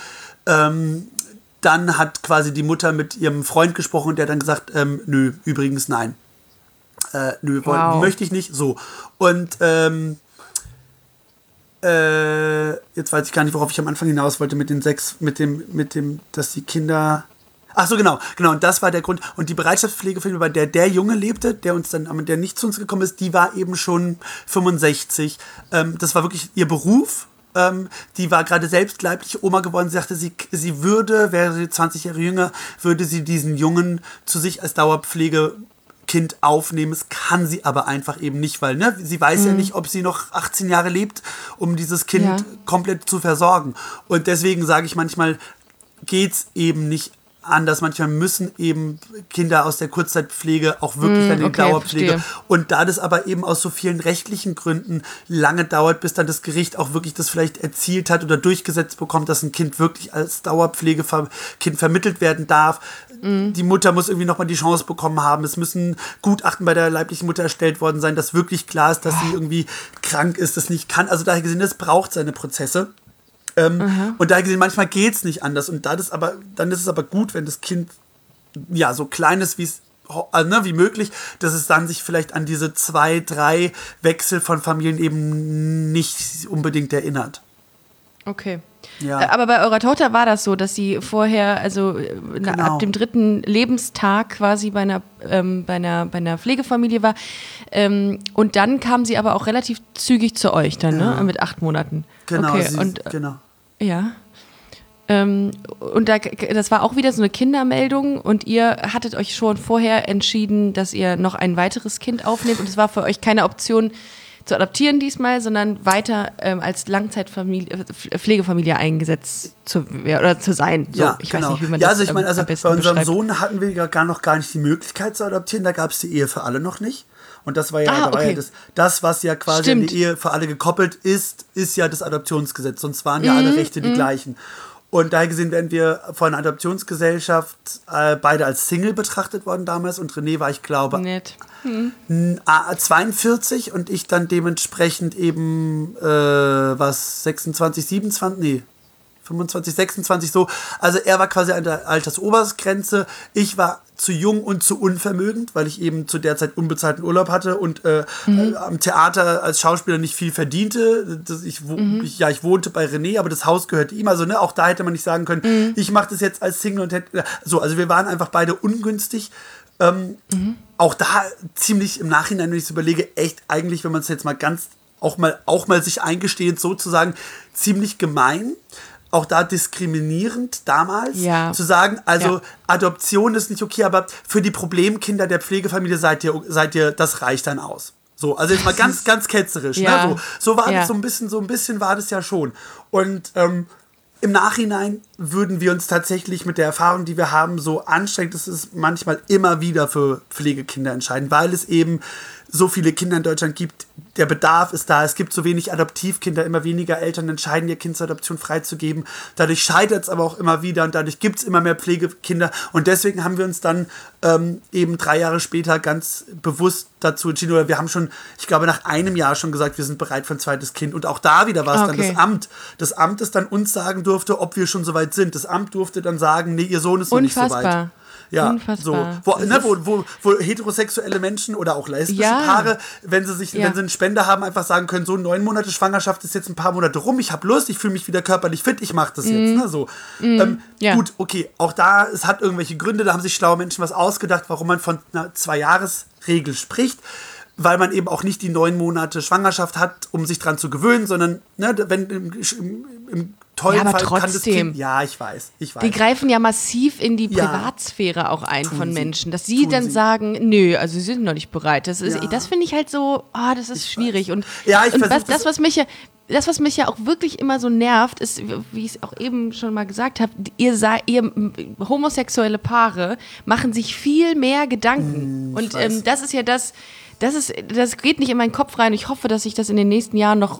dann hat quasi die Mutter mit ihrem Freund gesprochen und der hat dann gesagt, nö, übrigens nein. Möchte ich nicht. So. Und jetzt weiß ich gar nicht, worauf ich am Anfang hinaus wollte mit den 6, mit dem, dass die Kinder... Ach so, genau, und das war der Grund. Und die Bereitschaftspflegefamilie, bei der Junge lebte, der nicht zu uns gekommen ist, die war eben schon 65. Das war wirklich ihr Beruf. Die war gerade selbst leibliche Oma geworden. Sie sagte, sie würde, wäre sie 20 Jahre jünger, würde sie diesen Jungen zu sich als Dauerpflegekind aufnehmen. Das kann sie aber einfach eben nicht, weil sie weiß ja nicht, ob sie noch 18 Jahre lebt, um dieses Kind komplett zu versorgen. Und deswegen sage ich manchmal, geht's eben nicht anders. Manchmal müssen eben Kinder aus der Kurzzeitpflege auch wirklich dann in die Dauerpflege. Verstehe. Und da das aber eben aus so vielen rechtlichen Gründen lange dauert, bis dann das Gericht auch wirklich das vielleicht erzielt hat oder durchgesetzt bekommt, dass ein Kind wirklich als Dauerpflegekind vermittelt werden darf. Die Mutter muss irgendwie nochmal die Chance bekommen haben. Es müssen Gutachten bei der leiblichen Mutter erstellt worden sein, dass wirklich klar ist, dass sie irgendwie krank ist, das nicht kann. Also daher gesehen, das braucht seine Prozesse. Und da gesehen, manchmal geht es nicht anders. Und dann ist es aber gut, wenn das Kind ja so klein ist, wie möglich, dass es dann sich vielleicht an diese 2, 3 Wechsel von Familien eben nicht unbedingt erinnert. Okay. Ja. Aber bei eurer Tochter war das so, dass sie vorher, also ab dem 3. Lebenstag quasi bei einer Pflegefamilie war. Und dann kam sie aber auch relativ zügig zu euch dann, ne? Mit 8 Monaten. Genau, okay. Genau. Ja. Und das war auch wieder so eine Kindermeldung und ihr hattet euch schon vorher entschieden, dass ihr noch ein weiteres Kind aufnehmt und es war für euch keine Option zu adoptieren diesmal, sondern weiter als Pflegefamilie eingesetzt zu sein. So, Ja, ich genau. weiß nicht, wie man ja, das also ich meine, am besten bei unserem beschreibt. Sohn hatten wir ja gar nicht die Möglichkeit zu adoptieren, da gab es die Ehe für alle noch nicht. Und das war ja, war ja das, was ja quasi an die Ehe für alle gekoppelt ist ja das Adoptionsgesetz. Sonst waren ja alle Rechte die gleichen. Und daher gesehen werden wir von einer Adoptionsgesellschaft beide als Single betrachtet worden damals. Und René war, ich glaube, 42 und ich dann dementsprechend eben 26, 27, 25, 26 so. Also er war quasi an der Altersobergrenze. Ich war zu jung und zu unvermögend, weil ich eben zu der Zeit unbezahlten Urlaub hatte und am Theater als Schauspieler nicht viel verdiente. Ich wohnte bei René, aber das Haus gehörte ihm. Also auch da hätte man nicht sagen können, ich mache das jetzt als Single und hätte so. Also wir waren einfach beide ungünstig. Auch da ziemlich im Nachhinein, wenn ich es überlege, echt eigentlich, wenn man es jetzt mal ganz auch mal sich eingestehend sozusagen, ziemlich gemein. Auch da diskriminierend damals, zu sagen, also Adoption ist nicht okay, aber für die Problemkinder der Pflegefamilie seid ihr, das reicht dann aus. So, also jetzt mal ganz, ganz ketzerisch. Ja. Ne? So war das so ein bisschen war das ja schon. Und im Nachhinein würden wir uns tatsächlich mit der Erfahrung, die wir haben, so anstrengend, dass es manchmal immer wieder für Pflegekinder entscheiden, weil es eben so viele Kinder in Deutschland gibt, der Bedarf ist da, es gibt so wenig Adoptivkinder, immer weniger Eltern entscheiden, ihr Kind zur Adoption freizugeben. Dadurch scheitert es aber auch immer wieder und dadurch gibt es immer mehr Pflegekinder. Und deswegen haben wir uns dann eben 3 Jahre später ganz bewusst dazu entschieden, oder wir haben schon, ich glaube, nach einem Jahr schon gesagt, wir sind bereit für ein zweites Kind. Und auch da wieder war es dann das Amt. Das Amt, das dann uns sagen durfte, ob wir schon so weit sind. Das Amt durfte dann sagen, nee, ihr Sohn ist noch nicht so weit. Ja, unfassbar. So. Wo heterosexuelle Menschen oder auch lesbische Paare, wenn sie einen Spender haben, einfach sagen können, so 9 Monate Schwangerschaft ist jetzt ein paar Monate rum, ich habe Lust, ich fühle mich wieder körperlich fit, ich mache das jetzt. Ne, so. Gut, okay, auch da, es hat irgendwelche Gründe, da haben sich schlaue Menschen was ausgedacht, warum man von einer 2-Jahres-Regel spricht, weil man eben auch nicht die 9 Monate Schwangerschaft hat, um sich dran zu gewöhnen, sondern wenn im tollen Fall trotzdem. Kann das Kind, ja, ich weiß. Die greifen ja massiv in die Privatsphäre auch ein von Menschen, dass sie dann sagen, nö, also sie sind noch nicht bereit. Das finde ich halt so, das ist schwierig. Und was mich ja auch wirklich immer so nervt, ist, wie ich es auch eben schon mal gesagt habe, ihr homosexuelle Paare machen sich viel mehr Gedanken. Und das ist ja das geht nicht in meinen Kopf rein. Ich hoffe, dass sich das in den nächsten Jahren noch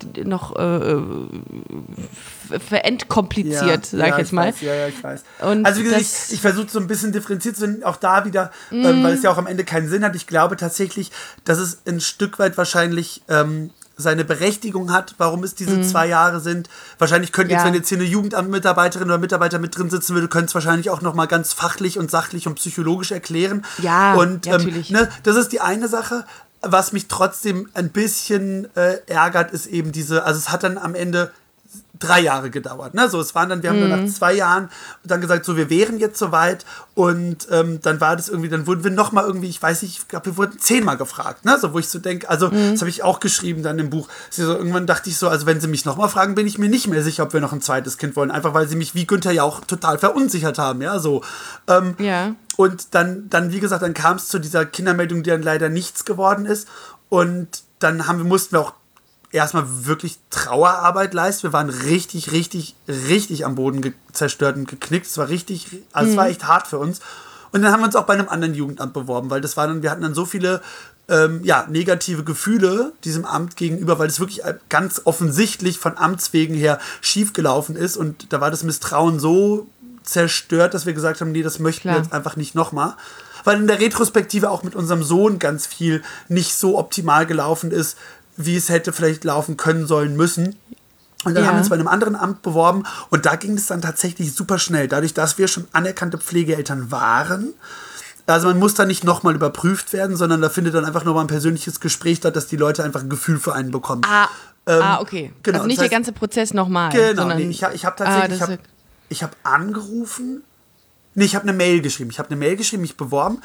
verentkompliziert, sag ich jetzt mal. Ich weiß. Und also wie gesagt, ich versuche so ein bisschen differenziert zu sein, auch da wieder, weil es ja auch am Ende keinen Sinn hat. Ich glaube tatsächlich, dass es ein Stück weit wahrscheinlich seine Berechtigung hat, warum es diese 2 Jahre sind. Wahrscheinlich könnte jetzt, wenn jetzt hier eine Jugendamtmitarbeiterin oder Mitarbeiter mit drin sitzen würde, könnte es wahrscheinlich auch nochmal ganz fachlich und sachlich und psychologisch erklären. Ja, und, natürlich. Das ist die eine Sache. Was mich trotzdem ein bisschen ärgert, ist eben also es hat dann am Ende 3 Jahre gedauert. Ne? So, wir haben dann nach 2 Jahren dann gesagt, so, wir wären jetzt soweit und dann war das irgendwie, dann wurden wir nochmal irgendwie, ich weiß nicht, ich glaube, wir wurden 10-mal gefragt, ne? So, wo ich so denke, also das habe ich auch geschrieben dann im Buch. So, irgendwann dachte ich so, also wenn sie mich nochmal fragen, bin ich mir nicht mehr sicher, ob wir noch ein zweites Kind wollen, einfach weil sie mich wie Günther ja auch total verunsichert haben, ja, so. Und dann, wie gesagt, dann kam es zu dieser Kindermeldung, die dann leider nichts geworden ist und dann mussten wir auch erstmal wirklich Trauerarbeit leisten. Wir waren richtig, richtig, richtig am Boden zerstört und geknickt. Es war richtig, also es war echt hart für uns. Und dann haben wir uns auch bei einem anderen Jugendamt beworben, weil wir hatten dann so viele negative Gefühle diesem Amt gegenüber, weil es wirklich ganz offensichtlich von Amts wegen her schiefgelaufen ist und da war das Misstrauen so zerstört, dass wir gesagt haben, nee, das möchten wir jetzt einfach nicht nochmal. Weil in der Retrospektive auch mit unserem Sohn ganz viel nicht so optimal gelaufen ist, wie es hätte vielleicht laufen können, sollen, müssen. Und dann haben wir uns bei einem anderen Amt beworben und da ging es dann tatsächlich super schnell. Dadurch, dass wir schon anerkannte Pflegeeltern waren. Also man muss da nicht nochmal überprüft werden, sondern da findet dann einfach nochmal ein persönliches Gespräch statt, dass die Leute einfach ein Gefühl für einen bekommen. Okay. Genau, also nicht der ganze Prozess nochmal. Genau, nee, ich habe tatsächlich, ich habe angerufen, ich habe eine Mail geschrieben, mich beworben.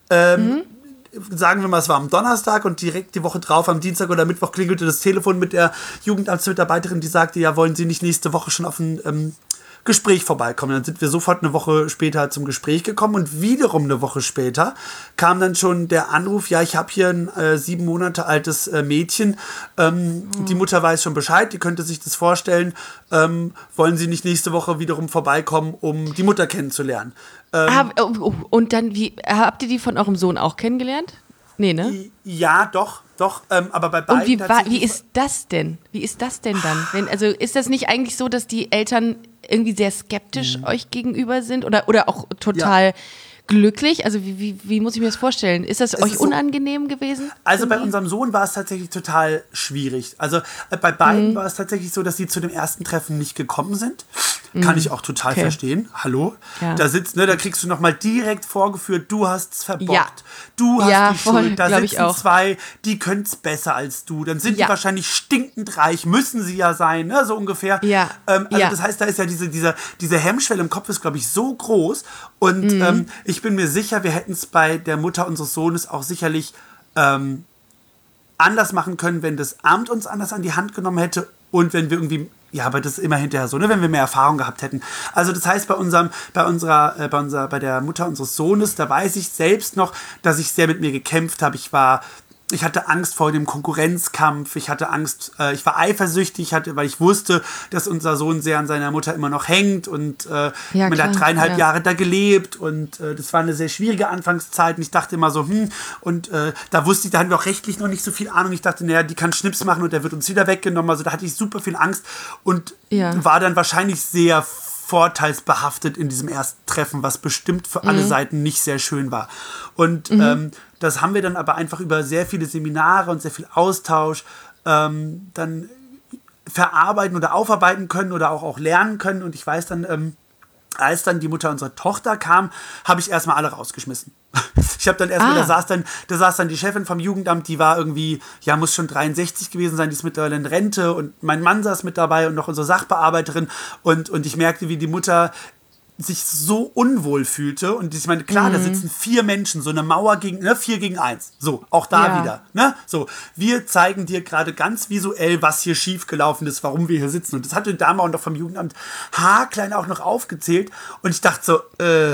Sagen wir mal, es war am Donnerstag und direkt die Woche drauf, am Dienstag oder Mittwoch, klingelte das Telefon mit der Jugendamtsmitarbeiterin, die sagte, ja, wollen Sie nicht nächste Woche schon auf ein Gespräch vorbeikommen. Dann sind wir sofort eine Woche später zum Gespräch gekommen und wiederum eine Woche später kam dann schon der Anruf, ja, ich habe hier ein 7 Monate altes Mädchen, die Mutter weiß schon Bescheid, die könnte sich das vorstellen, wollen Sie nicht nächste Woche wiederum vorbeikommen, um die Mutter kennenzulernen. Und dann, habt ihr die von eurem Sohn auch kennengelernt? Nee, ne? Ja, doch, aber bei beiden Und wie ist das denn? Wie ist das denn dann? Also ist das nicht eigentlich so, dass die Eltern irgendwie sehr skeptisch euch gegenüber sind oder auch total glücklich? Also wie muss ich mir das vorstellen? Ist das euch unangenehm gewesen? Also bei unserem Sohn war es tatsächlich total schwierig. Also bei beiden war es tatsächlich so, dass sie zu dem ersten Treffen nicht gekommen sind. Kann ich auch total verstehen. Hallo? Ja. Da sitzt, da kriegst du nochmal direkt vorgeführt, du hast's verbockt. Ja. Du hast die Schuld. Da sitzen 2, die können's besser als du. Dann sind die wahrscheinlich stinkend reich, müssen sie ja sein, ne? So ungefähr. Ja. Das heißt, da ist ja diese Hemmschwelle im Kopf ist, glaube ich, so groß. Und ich bin mir sicher, wir hätten es bei der Mutter unseres Sohnes auch sicherlich anders machen können, wenn das Amt uns anders an die Hand genommen hätte und wenn wir irgendwie, ja, aber das ist immer hinterher so, ne, wenn wir mehr Erfahrung gehabt hätten. Also das heißt, bei der Mutter unseres Sohnes, da weiß ich selbst noch, dass ich sehr mit mir gekämpft habe. Ich hatte Angst vor dem Konkurrenzkampf, ich hatte Angst, ich war eifersüchtig, weil ich wusste, dass unser Sohn sehr an seiner Mutter immer noch hängt und man hat 3,5 Jahre da gelebt und das war eine sehr schwierige Anfangszeit und ich dachte immer so, da wusste ich, da hatten wir auch rechtlich noch nicht so viel Ahnung, ich dachte, naja, die kann Schnips machen und der wird uns wieder weggenommen, also da hatte ich super viel Angst und war dann wahrscheinlich sehr vorteilsbehaftet in diesem ersten Treffen, was bestimmt für alle Seiten nicht sehr schön war. Und das haben wir dann aber einfach über sehr viele Seminare und sehr viel Austausch dann verarbeiten oder aufarbeiten können oder auch lernen können. Und ich weiß dann, als dann die Mutter unserer Tochter kam, habe ich erstmal alle rausgeschmissen. Ich habe dann erstmal, da saß dann die Chefin vom Jugendamt, die war irgendwie, ja, muss schon 63 gewesen sein, die ist mittlerweile in Rente und mein Mann saß mit dabei und noch unsere Sachbearbeiterin und ich merkte, wie die Mutter sich so unwohl fühlte und ich meine, klar, da sitzen 4 Menschen, so eine Mauer 4 gegen 1, so, auch da wieder, ne, so, wir zeigen dir gerade ganz visuell, was hier schiefgelaufen ist, warum wir hier sitzen und das hatte die Dame auch noch vom Jugendamt haarklein auch noch aufgezählt und ich dachte so,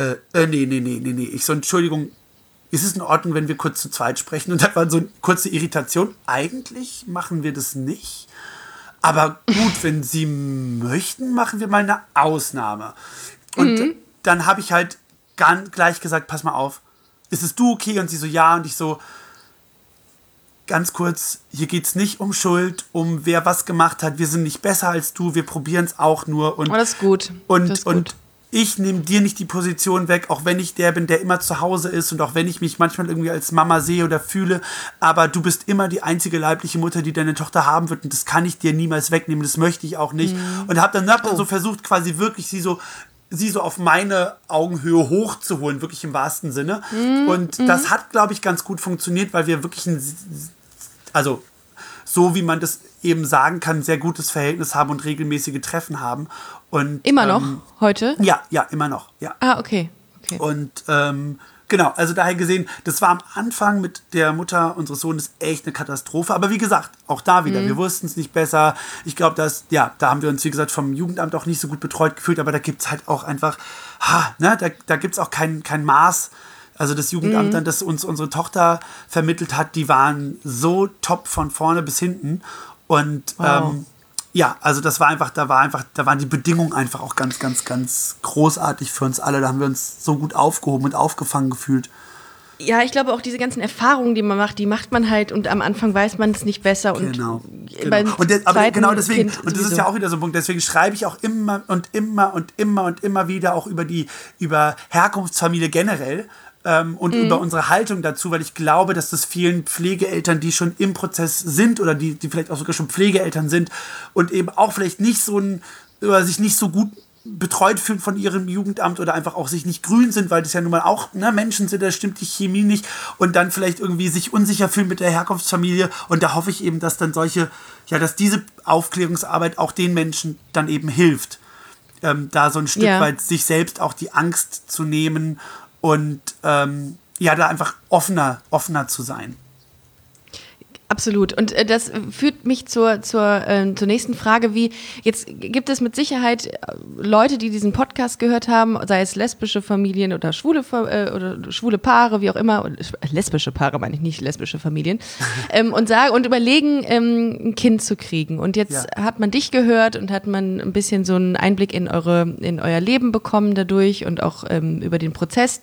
nee, ich so, Entschuldigung, ist es in Ordnung, wenn wir kurz zu zweit sprechen und das war so eine kurze Irritation, eigentlich machen wir das nicht, aber gut, wenn Sie möchten, machen wir mal eine Ausnahme. Und dann habe ich halt gleich gesagt, pass mal auf, ist es du okay? Und sie so, ja. Und ich so, ganz kurz, hier geht es nicht um Schuld, um wer was gemacht hat. Wir sind nicht besser als du, wir probieren es auch nur. Und, das ist gut. Und ich nehme dir nicht die Position weg, auch wenn ich der bin, der immer zu Hause ist und auch wenn ich mich manchmal irgendwie als Mama sehe oder fühle, aber du bist immer die einzige leibliche Mutter, die deine Tochter haben wird und das kann ich dir niemals wegnehmen, das möchte ich auch nicht. Und habe dann so versucht, quasi wirklich sie so auf meine Augenhöhe hochzuholen, wirklich im wahrsten Sinne. Und das hat, glaube ich, ganz gut funktioniert, weil wir wirklich also so wie man das eben sagen kann, ein sehr gutes Verhältnis haben und regelmäßige Treffen haben. Und, immer noch? Heute? Ja, immer noch. Ja. Ah, okay. Und genau, also daher gesehen, das war am Anfang mit der Mutter unseres Sohnes echt eine Katastrophe. Aber wie gesagt, auch da wieder, wir wussten es nicht besser. Ich glaube, da haben wir uns, wie gesagt, vom Jugendamt auch nicht so gut betreut gefühlt. Aber da gibt es halt auch einfach, da gibt es auch kein Maß. Also das Jugendamt dann, das uns unsere Tochter vermittelt hat, die waren so top von vorne bis hinten. Und also das war einfach, da waren die Bedingungen einfach auch ganz, ganz, ganz großartig für uns alle. Da haben wir uns so gut aufgehoben und aufgefangen gefühlt. Ja, ich glaube auch diese ganzen Erfahrungen, die macht man halt und am Anfang weiß man es nicht besser. Und genau. Aber genau deswegen, und das ist ja auch wieder so ein Punkt, deswegen schreibe ich auch immer wieder auch über Herkunftsfamilie generell, und über unsere Haltung dazu, weil ich glaube, dass das vielen Pflegeeltern, die schon im Prozess sind oder die vielleicht auch sogar schon Pflegeeltern sind und eben auch vielleicht nicht so oder sich nicht so gut betreut fühlen von ihrem Jugendamt oder einfach auch sich nicht grün sind, weil das ja nun mal auch Menschen sind, da stimmt die Chemie nicht und dann vielleicht irgendwie sich unsicher fühlen mit der Herkunftsfamilie und da hoffe ich eben, dass dann dass diese Aufklärungsarbeit auch den Menschen dann eben hilft, da so ein Stück weit sich selbst auch die Angst zu nehmen und da einfach offener zu sein. Absolut. Und das führt mich zur nächsten Frage, jetzt gibt es mit Sicherheit Leute, die diesen Podcast gehört haben, sei es lesbische Familien oder schwule Paare, wie auch immer, lesbische Paare meine ich, nicht lesbische Familien, und überlegen, ein Kind zu kriegen. Und jetzt hat man dich gehört und hat man ein bisschen so einen Einblick in euer Leben bekommen dadurch und auch über den Prozess,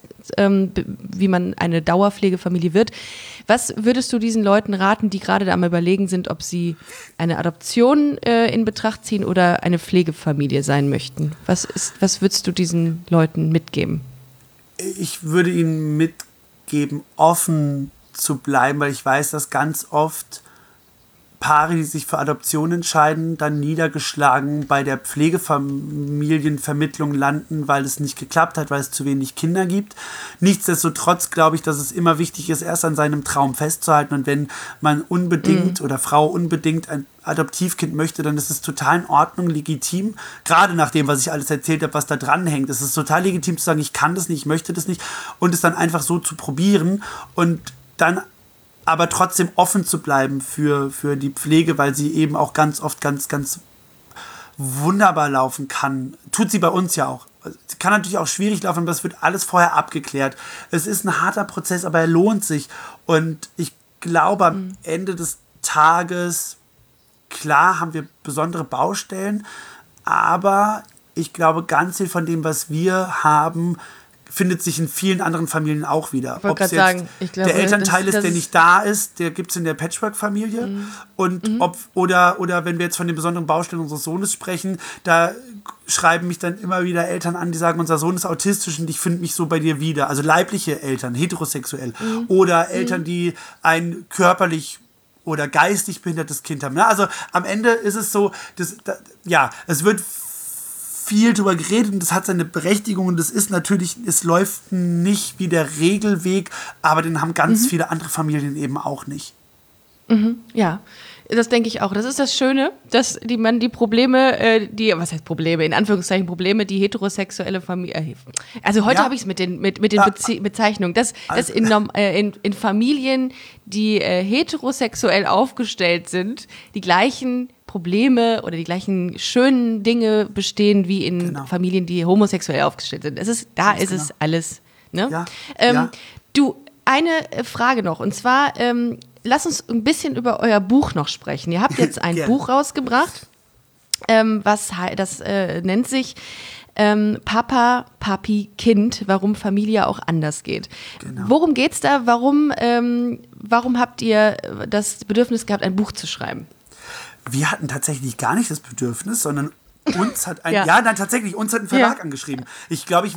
wie man eine Dauerpflegefamilie wird. Was würdest du diesen Leuten raten, die gerade da am Überlegen sind, ob sie eine Adoption in Betracht ziehen oder eine Pflegefamilie sein möchten? Was würdest du diesen Leuten mitgeben? Ich würde ihnen mitgeben, offen zu bleiben, weil ich weiß, dass ganz oft Paare, die sich für Adoption entscheiden, dann niedergeschlagen bei der Pflegefamilienvermittlung landen, weil es nicht geklappt hat, weil es zu wenig Kinder gibt. Nichtsdestotrotz glaube ich, dass es immer wichtig ist, erst an seinem Traum festzuhalten. Und wenn man unbedingt oder Frau unbedingt ein Adoptivkind möchte, dann ist es total in Ordnung, legitim. Gerade nach dem, was ich alles erzählt habe, was da dran hängt, ist es total legitim zu sagen, ich kann das nicht, ich möchte das nicht. Und es dann einfach so zu probieren und dann aber trotzdem offen zu bleiben für die Pflege, weil sie eben auch ganz oft ganz, ganz wunderbar laufen kann. Tut sie bei uns ja auch. Sie kann natürlich auch schwierig laufen, aber das wird alles vorher abgeklärt. Es ist ein harter Prozess, aber er lohnt sich. Und ich glaube, am Ende des Tages, klar haben wir besondere Baustellen, aber ich glaube, ganz viel von dem, was wir haben, findet sich in vielen anderen Familien auch wieder. Ob es jetzt der Elternteil ist, der nicht da ist, der gibt es in der Patchwork-Familie. Und oder wenn wir jetzt von den besonderen Baustellen unseres Sohnes sprechen, da schreiben mich dann immer wieder Eltern an, die sagen, unser Sohn ist autistisch und ich finde mich so bei dir wieder. Also leibliche Eltern, heterosexuell. Oder Eltern, die ein körperlich oder geistig behindertes Kind haben. Also am Ende ist es so, es wird viel drüber geredet und das hat seine Berechtigung und das ist natürlich, es läuft nicht wie der Regelweg, aber den haben ganz viele andere Familien eben auch nicht. Ja, das denke ich auch. Das ist das Schöne, dass man die Probleme, was heißt Probleme, in Anführungszeichen Probleme, die heterosexuelle Familie, also heute habe ich es mit den Bezeichnungen, dass in Familien, die heterosexuell aufgestellt sind, die gleichen Probleme oder die gleichen schönen Dinge bestehen wie in Familien, die homosexuell aufgestellt sind. Ist es alles. Ne? Du, eine Frage noch, und zwar lass uns ein bisschen über euer Buch noch sprechen. Ihr habt jetzt ein Buch rausgebracht, das nennt sich Papa, Papi, Kind, warum Familie auch anders geht. Genau. Worum geht's da? Warum habt ihr das Bedürfnis gehabt, ein Buch zu schreiben? Wir hatten tatsächlich gar nicht das Bedürfnis, sondern uns hat uns hat ein Verlag angeschrieben. Ich glaube, ich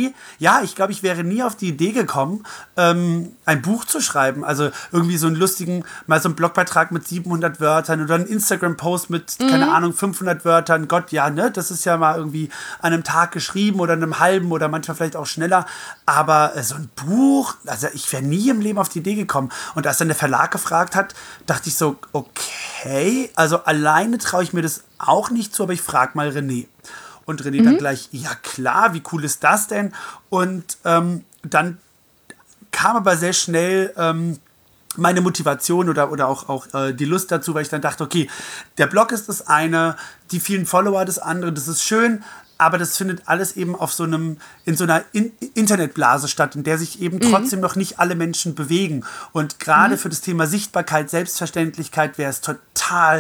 wäre nie auf die Idee gekommen, ein Buch zu schreiben. Also irgendwie so mal so einen Blogbeitrag mit 700 Wörtern oder einen Instagram-Post mit, keine Ahnung, 500 Wörtern. Gott, das ist ja mal irgendwie an einem Tag geschrieben oder einem halben oder manchmal vielleicht auch schneller. Aber so ein Buch, also ich wäre nie im Leben auf die Idee gekommen. Und als dann der Verlag gefragt hat, dachte ich so, okay, also alleine traue ich mir das auch nicht zu, aber ich frage mal René. Und René dann gleich, ja klar, wie cool ist das denn? Und dann kam aber sehr schnell meine Motivation oder auch die Lust dazu, weil ich dann dachte, okay, der Blog ist das eine, die vielen Follower das andere, das ist schön, aber das findet alles eben in so einer Internetblase statt, in der sich eben trotzdem noch nicht alle Menschen bewegen. Und gerade für das Thema Sichtbarkeit, Selbstverständlichkeit wäre es total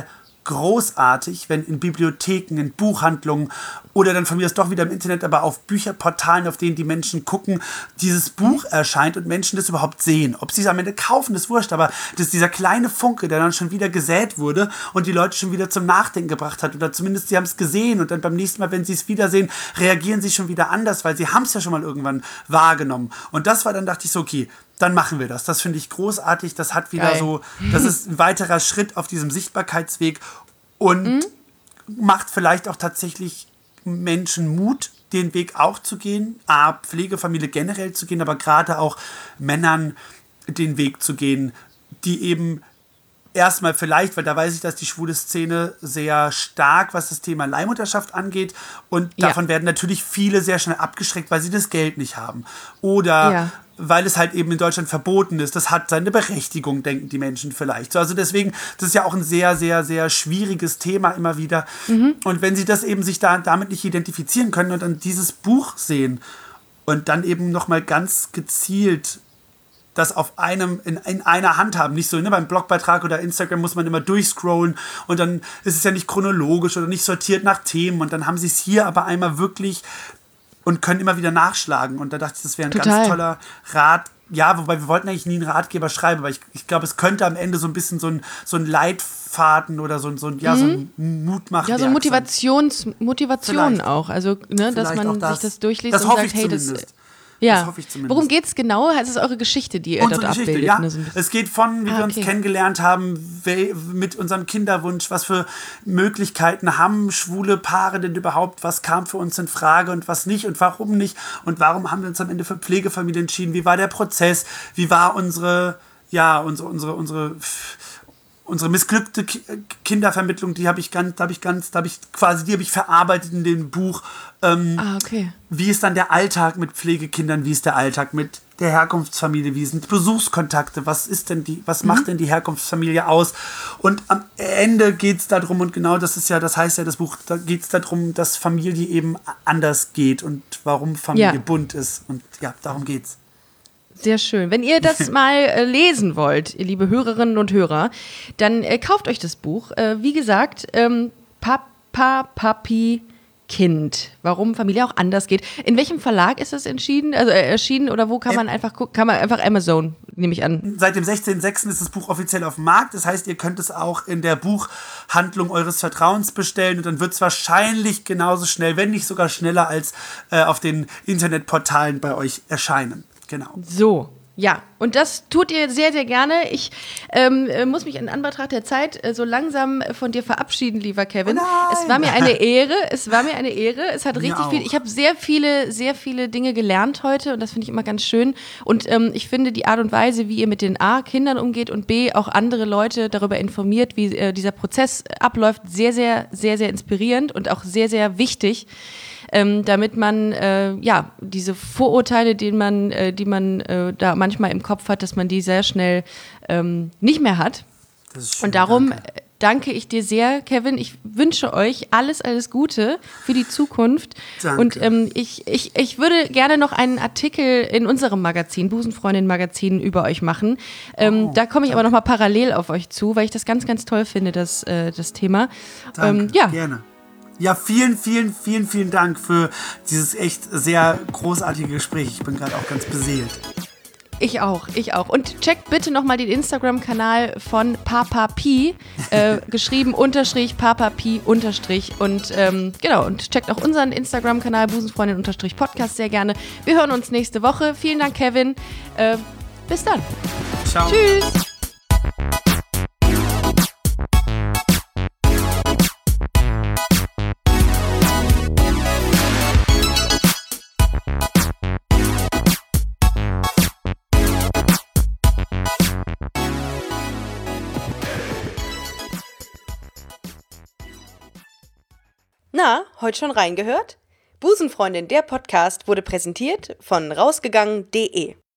großartig, wenn in Bibliotheken, in Buchhandlungen oder dann von mir aus doch wieder im Internet, aber auf Bücherportalen, auf denen die Menschen gucken, dieses Buch erscheint und Menschen das überhaupt sehen. Ob sie es am Ende kaufen, ist wurscht, aber das ist dieser kleine Funke, der dann schon wieder gesät wurde und die Leute schon wieder zum Nachdenken gebracht hat oder zumindest sie haben es gesehen und dann beim nächsten Mal, wenn sie es wiedersehen, reagieren sie schon wieder anders, weil sie haben es ja schon mal irgendwann wahrgenommen. Und das war dann, dachte ich so, okay, dann machen wir das. Das finde ich großartig. Das hat wieder so, das ist ein weiterer Schritt auf diesem Sichtbarkeitsweg und macht vielleicht auch tatsächlich Menschen Mut, den Weg auch zu gehen, Pflegefamilie generell zu gehen, aber gerade auch Männern den Weg zu gehen, die eben erstmal vielleicht, weil da weiß ich, dass die schwule Szene sehr stark, was das Thema Leihmutterschaft angeht und davon werden natürlich viele sehr schnell abgeschreckt, weil sie das Geld nicht haben oder weil es halt eben in Deutschland verboten ist. Das hat seine Berechtigung, denken die Menschen vielleicht. So, also deswegen, das ist ja auch ein sehr, sehr, sehr schwieriges Thema immer wieder. Und wenn sie das eben sich damit nicht identifizieren können und dann dieses Buch sehen und dann eben nochmal ganz gezielt das in einer Hand haben. Nicht so, beim Blogbeitrag oder Instagram muss man immer durchscrollen und dann ist es ja nicht chronologisch oder nicht sortiert nach Themen und dann haben sie es hier aber einmal wirklich und können immer wieder nachschlagen. Und da dachte ich, das wäre ein ganz toller Rat. Ja, wobei wir wollten eigentlich nie einen Ratgeber schreiben, aber ich glaube, es könnte am Ende so ein bisschen so ein Leitfaden oder so ein Mutmachen. Ja, so Motivation auch. Also, dass man sich das durchliest das und sagt, hey, das hoffe ich zumindest. Worum geht es genau? Es ist eure Geschichte, die ihr dort abbildet. Ja. Es geht von, wie wir uns kennengelernt haben, mit unserem Kinderwunsch, was für Möglichkeiten haben schwule Paare denn überhaupt, was kam für uns in Frage und was nicht und warum nicht und warum haben wir uns am Ende für Pflegefamilie entschieden, wie war der Prozess, wie war unsere missglückte Kindervermittlung, die habe ich verarbeitet in dem Buch. Wie ist dann der Alltag mit Pflegekindern, wie ist der Alltag mit der Herkunftsfamilie, wie sind Besuchskontakte, was macht denn die Herkunftsfamilie aus? Und am Ende geht es darum, und genau das heißt ja das Buch, da geht es darum, dass Familie eben anders geht und warum Familie bunt ist. Und ja, darum geht's. Sehr schön. Wenn ihr das mal lesen wollt, ihr liebe Hörerinnen und Hörer, dann kauft euch das Buch. Wie gesagt, Papa, Papi, Kind. Warum Familie auch anders geht. In welchem Verlag ist das erschienen oder wo kann man einfach gucken? Kann man einfach Amazon, nehme ich an. Seit dem 16.06. ist das Buch offiziell auf dem Markt. Das heißt, ihr könnt es auch in der Buchhandlung eures Vertrauens bestellen und dann wird es wahrscheinlich genauso schnell, wenn nicht sogar schneller als auf den Internetportalen bei euch erscheinen. Genau. So, ja. Und das tut ihr sehr, sehr gerne. Ich muss mich in Anbetracht der Zeit so langsam von dir verabschieden, lieber Kevin. Oh es war mir eine Ehre. Es hat richtig viel. Ich habe sehr viele Dinge gelernt heute und das finde ich immer ganz schön. Und ich finde die Art und Weise, wie ihr mit den Kindern umgeht und auch andere Leute darüber informiert, wie dieser Prozess abläuft, sehr, sehr, sehr, sehr inspirierend und auch sehr, sehr wichtig. Damit man diese Vorurteile, die man da manchmal im Kopf hat, dass man die sehr schnell nicht mehr hat. Das ist schön, und darum danke ich dir sehr, Kevin. Ich wünsche euch alles Gute für die Zukunft. Danke. Und ich würde gerne noch einen Artikel in unserem Magazin, Busenfreundin-Magazin, über euch machen. Da komme ich aber noch mal parallel auf euch zu, weil ich das ganz, ganz toll finde, das Thema. Danke, gerne. Ja, vielen, vielen, vielen, vielen Dank für dieses echt sehr großartige Gespräch. Ich bin gerade auch ganz beseelt. Ich auch. Und checkt bitte nochmal den Instagram-Kanal von Papa Pi, geschrieben _ Papa Pi _ und und checkt auch unseren Instagram-Kanal Busenfreundin _ Podcast sehr gerne. Wir hören uns nächste Woche. Vielen Dank, Kevin. Bis dann. Ciao. Tschüss. Na, heute schon reingehört? Busenfreundin, der Podcast wurde präsentiert von rausgegangen.de.